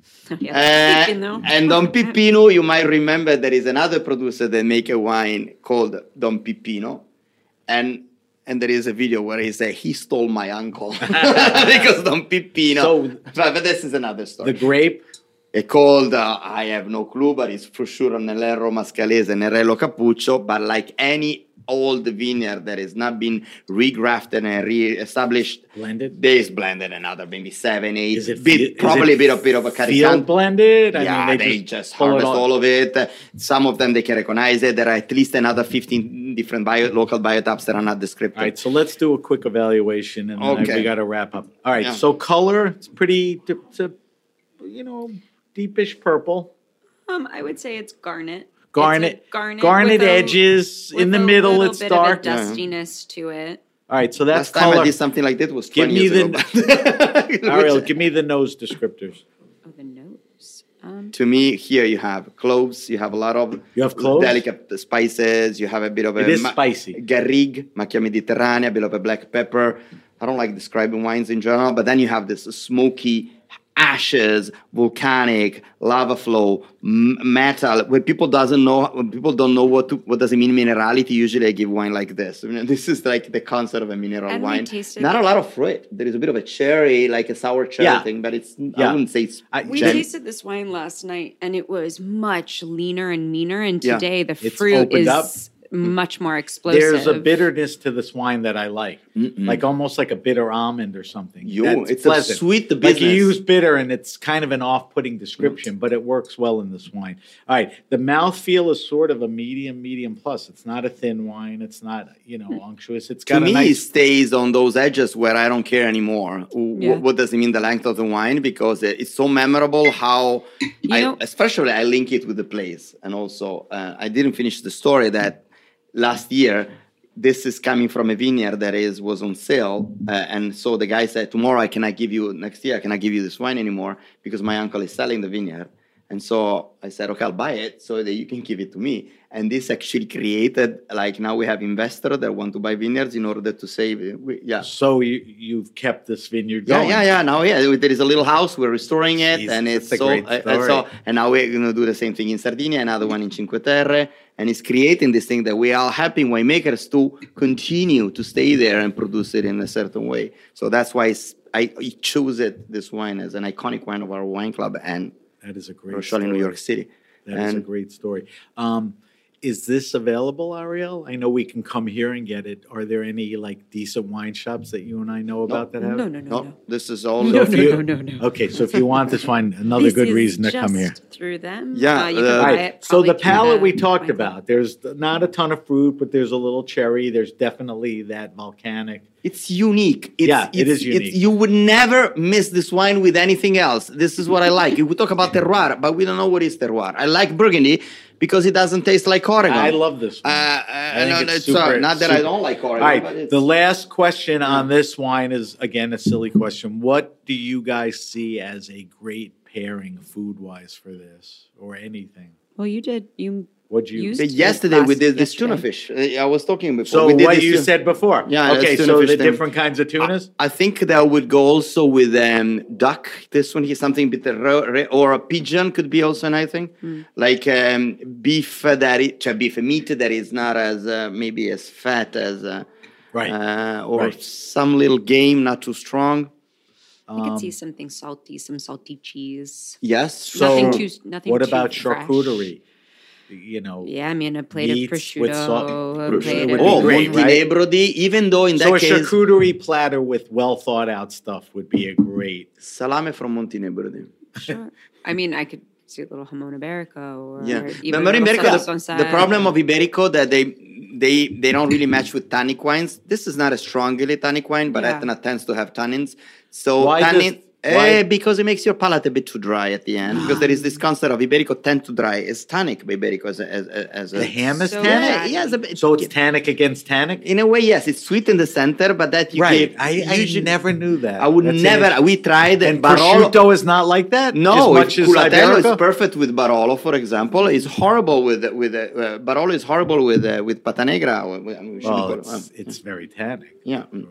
Yeah, uh, and Don Pipino, you might remember there is another producer that make a wine called Don Pipino. And and there is a video where he said, he stole my uncle. Because Don Pipino. So, but, but this is another story. The grape? It's called, uh, I have no clue, but it's for sure Nero Mascalese, Nerello Cappuccio. But like any old vineyard that has not been regrafted and re-established, blended, there is blended another maybe seven, eight, is it, bit, is probably it a bit of bit of a Carican. Field blended? I yeah, mean, they, they just, just harvest all of it. Some of them they can recognize it. There are at least another fifteen different bio, local biotypes that are not descriptive. All right, so let's do a quick evaluation, and then okay. we got to wrap up. All right, yeah. so color, it's pretty, it's a, you know, deepish purple. Um, I would say it's garnet. Garnet, it's garnet, garnet with edges. A, in the middle, it's bit dark. Of a dustiness yeah. to it. All right, so that's Last time color. I did something like that was give twenty me years the, ago. Ariel, give me the nose descriptors. Oh, the nose. Um, to me, here you have cloves. You have a lot of you have cloves? delicate spices. You have a bit of it a is ma- spicy garrigue, macchia mediterranea, a bit of a black pepper. I don't like describing wines in general, but then you have this smoky ashes, volcanic, lava flow, m- metal. When people doesn't know, when people don't know what to, what does it mean minerality, usually I give wine like this. I mean, this is like the concept of a mineral and wine. Not a lot of fruit. There is a bit of a cherry, like a sour cherry yeah. thing, but it's yeah. I wouldn't say it's. I, we gen- tasted this wine last night, and it was much leaner and meaner. And yeah. today the it's fruit is. Up. Much more explosive. There's a bitterness to this wine that I like, Mm-mm. like almost like a bitter almond or something. Yo, That's it's pleasant. a sweet the business. Like you use bitter, and it's kind of an off-putting description, mm. but it works well in this wine. All right, the mouthfeel is sort of a medium, medium plus. It's not a thin wine. It's not, you know, unctuous. It's got to a me, nice... it stays on those edges where I don't care anymore. Yeah. What, what does it mean, the length of the wine? Because it's so memorable how, you I, know, especially I link it with the place. And also, uh, I didn't finish the story that last year, this is coming from a vineyard that is was on sale, uh, and so the guy said, "Tomorrow I cannot give you next year. I cannot give you this wine anymore because my uncle is selling the vineyard." And so I said, "Okay, I'll buy it so that you can give it to me." And this actually created, like, now we have investors that want to buy vineyards in order to save it. We, yeah. So you, you've kept this vineyard Yeah, going. yeah, yeah. Now, yeah, there is a little house. We're restoring it, Jesus, and it's that's a so. great Uh, story. so, and now we're going to do the same thing in Sardinia, another one in Cinque Terre, and it's creating this thing that we are helping winemakers to continue to stay there and produce it in a certain way. So that's why it's, I, I chose it this wine as an iconic wine of our wine club and that is a great Rochelle story. in New York City. That and is a great story. Um, Is this available, Ariel? I know we can come here and get it. Are there any like decent wine shops that you and I know about that have? No, no, no, no, no. this is all. No, if no, you- no, no, no. Okay, so if you want this wine, another This good is reason to come just here. through them. Yeah, Uh, you can uh, buy Right. it So the probably through palette we the talked wine club. about, there's not a ton of fruit, but there's a little cherry. There's definitely that volcanic It's unique. It's, Yeah, it it's, is unique. It's, you would never miss this wine with anything else. This is what I like. We talk about terroir, but we don't know what is terroir. I like Burgundy because it doesn't taste like Oregon. I love this one. Uh, uh, I think no, it's it's, super, uh, not that I super- don't like Oregon. All right, but it's, the last question on this wine is, again, a silly question. What do you guys see as a great pairing food-wise for this or anything? Well, you did. You What'd you... used But your yesterday we glass did this tuna yesterday. fish. Uh, I was talking before. So we did what this you tuna- said before. Yeah, Okay, that's so tuna the fish thing. different kinds of tunas? I think that would go also with um, duck. This one here, something bit ro- re- or a pigeon could be also a nice thing. Mm. Like um, beef that is, cioè beef meat that is not as uh, maybe as fat as uh, Right. uh, or Right. some little game, not too strong. I could see something salty, some salty cheese. Yes. So Nothing too. Nothing what too about fresh. charcuterie? You know, Yeah, I mean a plate of Meats with salt- prosciutto, a plate would of be oh, great, right? Montenebrodi. Even though in so that a case, charcuterie platter with well thought out stuff would be a great. salame from Montenebrodi. Sure. I mean, I could see a little jamon iberico or Yeah, even but a little Iberico, sauce the, on side. the problem of Iberico that they they they don't really match with tannic wines. This is not a strongly tannic wine, but Yeah. Etna tends to have tannins. So Why does- tannin, why- eh, because it makes your palate a bit too dry at the end. Because there is this concept of Iberico tend to dry. It's tannic by Iberico as a, as, a- as a The ham is So tannic? yeah, yeah, it's a bit, So it's tannic against tannic? in a way, yes, it's sweet in the center, but that you Right. give, I, I usually- never knew that. I would That's never. an- We tried And Barolo. prosciutto is not like that? No, as much as Culatello is Iberico? perfect with Barolo, for example. It's horrible with with uh, Barolo is horrible with uh, with Pata Negra. I mean, we shouldn't Well, call it- it's, um, it's very tannic. yeah. mm.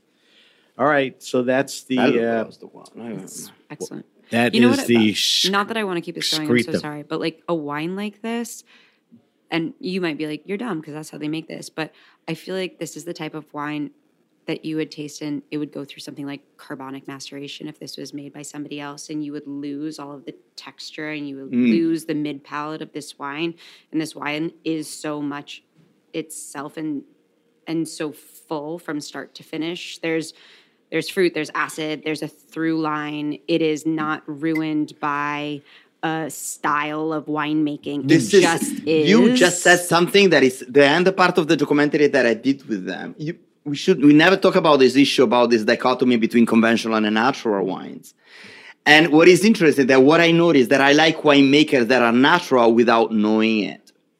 All right, so that's the uh, Excellent. that You know is what? the uh, sh- not that I want to keep this going. I'm so Scrita. sorry, but like a wine like this, and you might be like, "You're dumb," because that's how they make this. But I feel like this is the type of wine that you would taste in. It would go through something like carbonic maceration if this was made by somebody else, and you would lose all of the texture and you would lose the mid palate of this wine. And this wine is so much itself and and so full from start to finish. There's there's fruit, there's acid, there's a through line. It is not ruined by a style of winemaking. This it is, just is. you just said something that is the end part of the documentary that I did with them. You, we should we never talk about this issue about this dichotomy between conventional and natural wines. And what is interesting that what I noticed that I like winemakers that are natural without knowing it.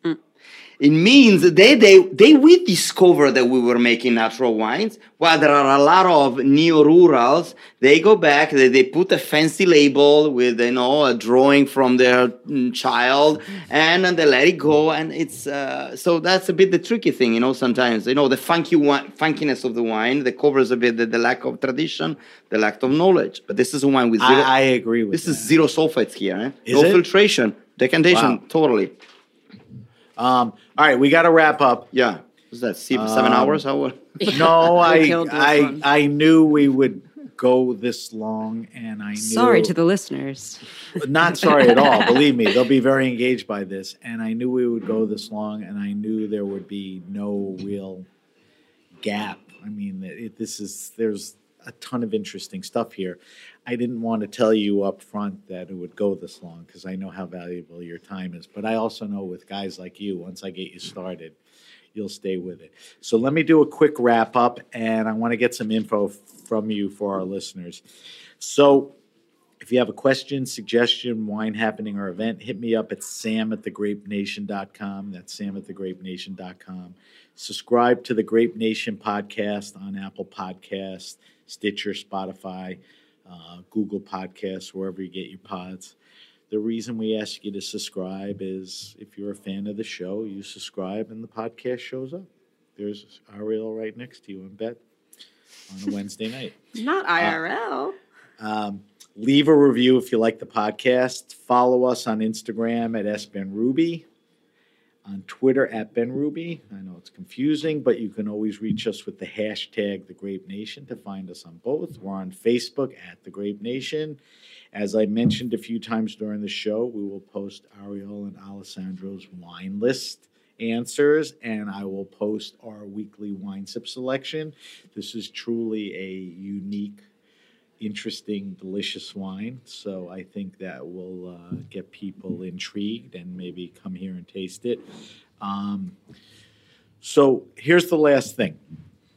It means they, they, they we discovered that we were making natural wines. While there are a lot of neo-rurals, they go back, they, they put a fancy label with, you know, a drawing from their mm, child, and, and they let it go. And it's, uh, so that's a bit the tricky thing, you know, sometimes, you know, the funky wi- funkiness of the wine that covers a bit the, the lack of tradition, the lack of knowledge. But this is a wine with zero, I, I agree with this that. is zero sulfates here, eh? Is no it? filtration, decantation, Wow. totally. Um, all right, we got to wrap up. Yeah. Was that seven, seven Um, hours? How? No, I killed this I one. I knew we would go this long, and I knew Sorry to the listeners. not sorry at all. Believe me, they'll be very engaged by this, and I knew we would go this long, and I knew there would be no real gap. I mean, it, this is there's a ton of interesting stuff here. I didn't want to tell you up front that it would go this long because I know how valuable your time is. But I also know with guys like you, once I get you started, you'll stay with it. So let me do a quick wrap up, and I want to get some info from you for our listeners. So if you have a question, suggestion, wine happening, or event, hit me up at sam at the grape nation dot com. That's sam at the grape nation dot com. Subscribe to the Grape Nation podcast on Apple Podcasts, Stitcher, Spotify, uh, Google Podcasts, wherever you get your pods. The reason we ask you to subscribe is if you're a fan of the show, you subscribe and the podcast shows up. There's Ariel right next to you in bed on a Wednesday night. Not I R L. Um, leave a review if you like the podcast. Follow us on Instagram at S Ben Ruby, on Twitter at Ben Ruby. I know it's confusing, but you can always reach us with the hashtag The Grape Nation to find us on both. We're on Facebook at The Grape Nation. As I mentioned a few times during the show, we will post Ariel and Alessandro's wine list answers, and I will post our weekly wine sip selection. This is truly a unique, interesting, delicious wine. So I think that will uh, get people intrigued and maybe come here and taste it. Um, so here's the last thing.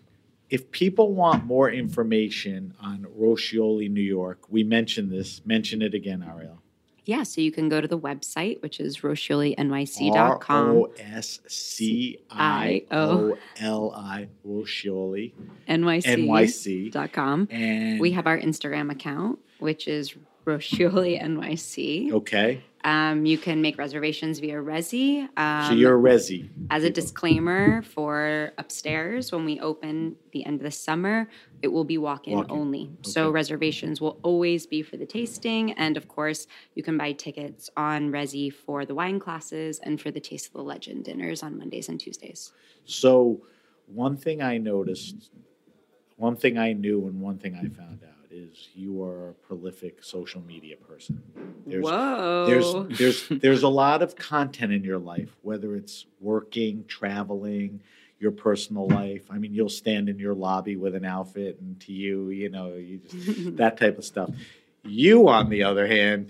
if people want more information on Roscioli, New York, we mentioned this. Mention it again, Ariel. Yeah, so you can go to the website, which is roscioli N Y C dot com. R O S C I O L I, Roscioli. N Y C. N Y C. Dot com. And we have our Instagram account, which is Roscioli N Y C. Okay. Um, you can make reservations via Resi. Um, so you're a Resi. As a disclaimer for upstairs, when we open the end of the summer, it will be walk-in, Walk-in. only. Okay. So reservations will always be for the tasting. And of course, you can buy tickets on Resi for the wine classes and for the Taste of the Legend dinners on Mondays and Tuesdays. So one thing I noticed, one thing I knew and one thing I found out is you are a prolific social media person. There's, Whoa. There's there's there's a lot of content in your life, whether it's working, traveling, your personal life. I mean, you'll stand in your lobby with an outfit, and to you, you know, you just that type of stuff. You, on the other hand,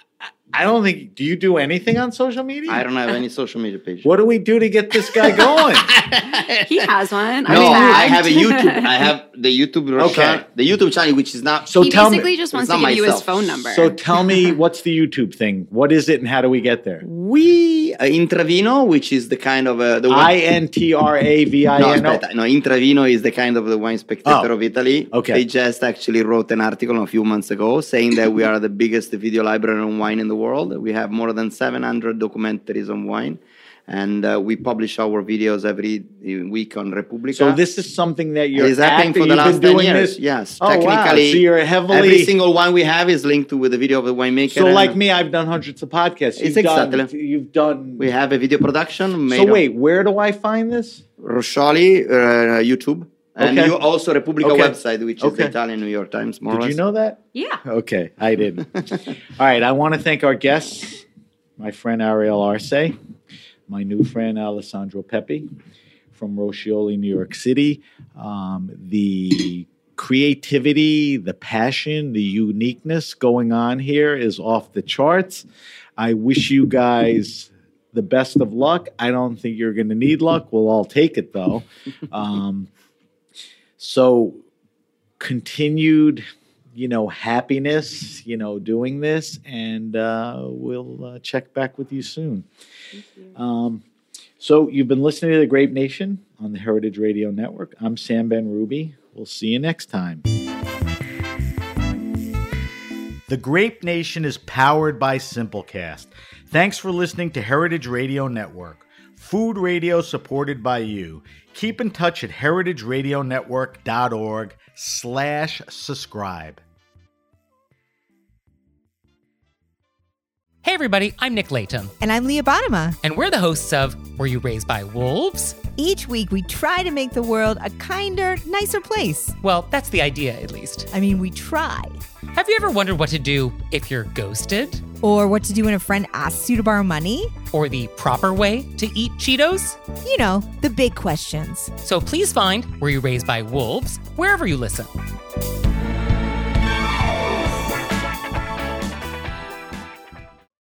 I don't think. Do you do anything on social media? I don't have any social media page. What do we do to get this guy going? He has one. No, I'm I tagged. have a YouTube. I have the YouTube. Okay. Channel, the YouTube channel, which is not. So he tell me. basically just wants It's to not give you his myself. phone number. So tell me, what's the YouTube thing? What is it, and how do we get there? We uh, Intravino, which is the kind of uh, the I N T R A V I No, N O. aspetta, no, Intravino is the kind of the wine spectator Oh, of Italy. okay. They just actually wrote an article a few months ago saying that we are the biggest video library on wine in the world. We have more than seven hundred documentaries on wine. And uh, we publish our videos every week on Repubblica. So this is something that you're It's happening active, for the you've last been ten doing years. this? Yes, Oh, wow. technically, So you're heavily every single one we have is linked to with a video of the winemaker. So and like me, I've done hundreds of podcasts. You've It's done, exactly. You've done. We have a video production. Made So wait, where do I find this? Roscioli, uh, YouTube. And Okay. you also Repubblica Okay. website, which is Okay. the Italian New York Times, more or Did less. you know that? yeah. Okay, I didn't. All right, I want to thank our guests, my friend Ariel Arce, my new friend Alessandro Pepe from Roscioli, New York City. Um, the creativity, the passion, the uniqueness going on here is off the charts. I wish you guys the best of luck. I don't think you're going to need luck. We'll all take it, though. Um, so continued, you know, happiness, you know, doing this, and uh, we'll uh, check back with you soon. Um, so you've been listening to The Grape Nation on the Heritage Radio Network. I'm Sam Ben-Ruby. We'll see you next time. The Grape Nation is powered by Simplecast. Thanks for listening to Heritage Radio Network, food radio supported by you. Keep in touch at heritageradionetwork.org slash subscribe. Hey everybody, I'm Nick Layton, And I'm Leah Bottima. and we're the hosts of Were You Raised by Wolves? Each week, we try to make the world a kinder, nicer place. Well, that's the idea, at least. I mean, we try. Have you ever wondered what to do if you're ghosted? Or what to do when a friend asks you to borrow money. Or the proper way to eat Cheetos? You know, the big questions. So please find Were You Raised by Wolves wherever you listen.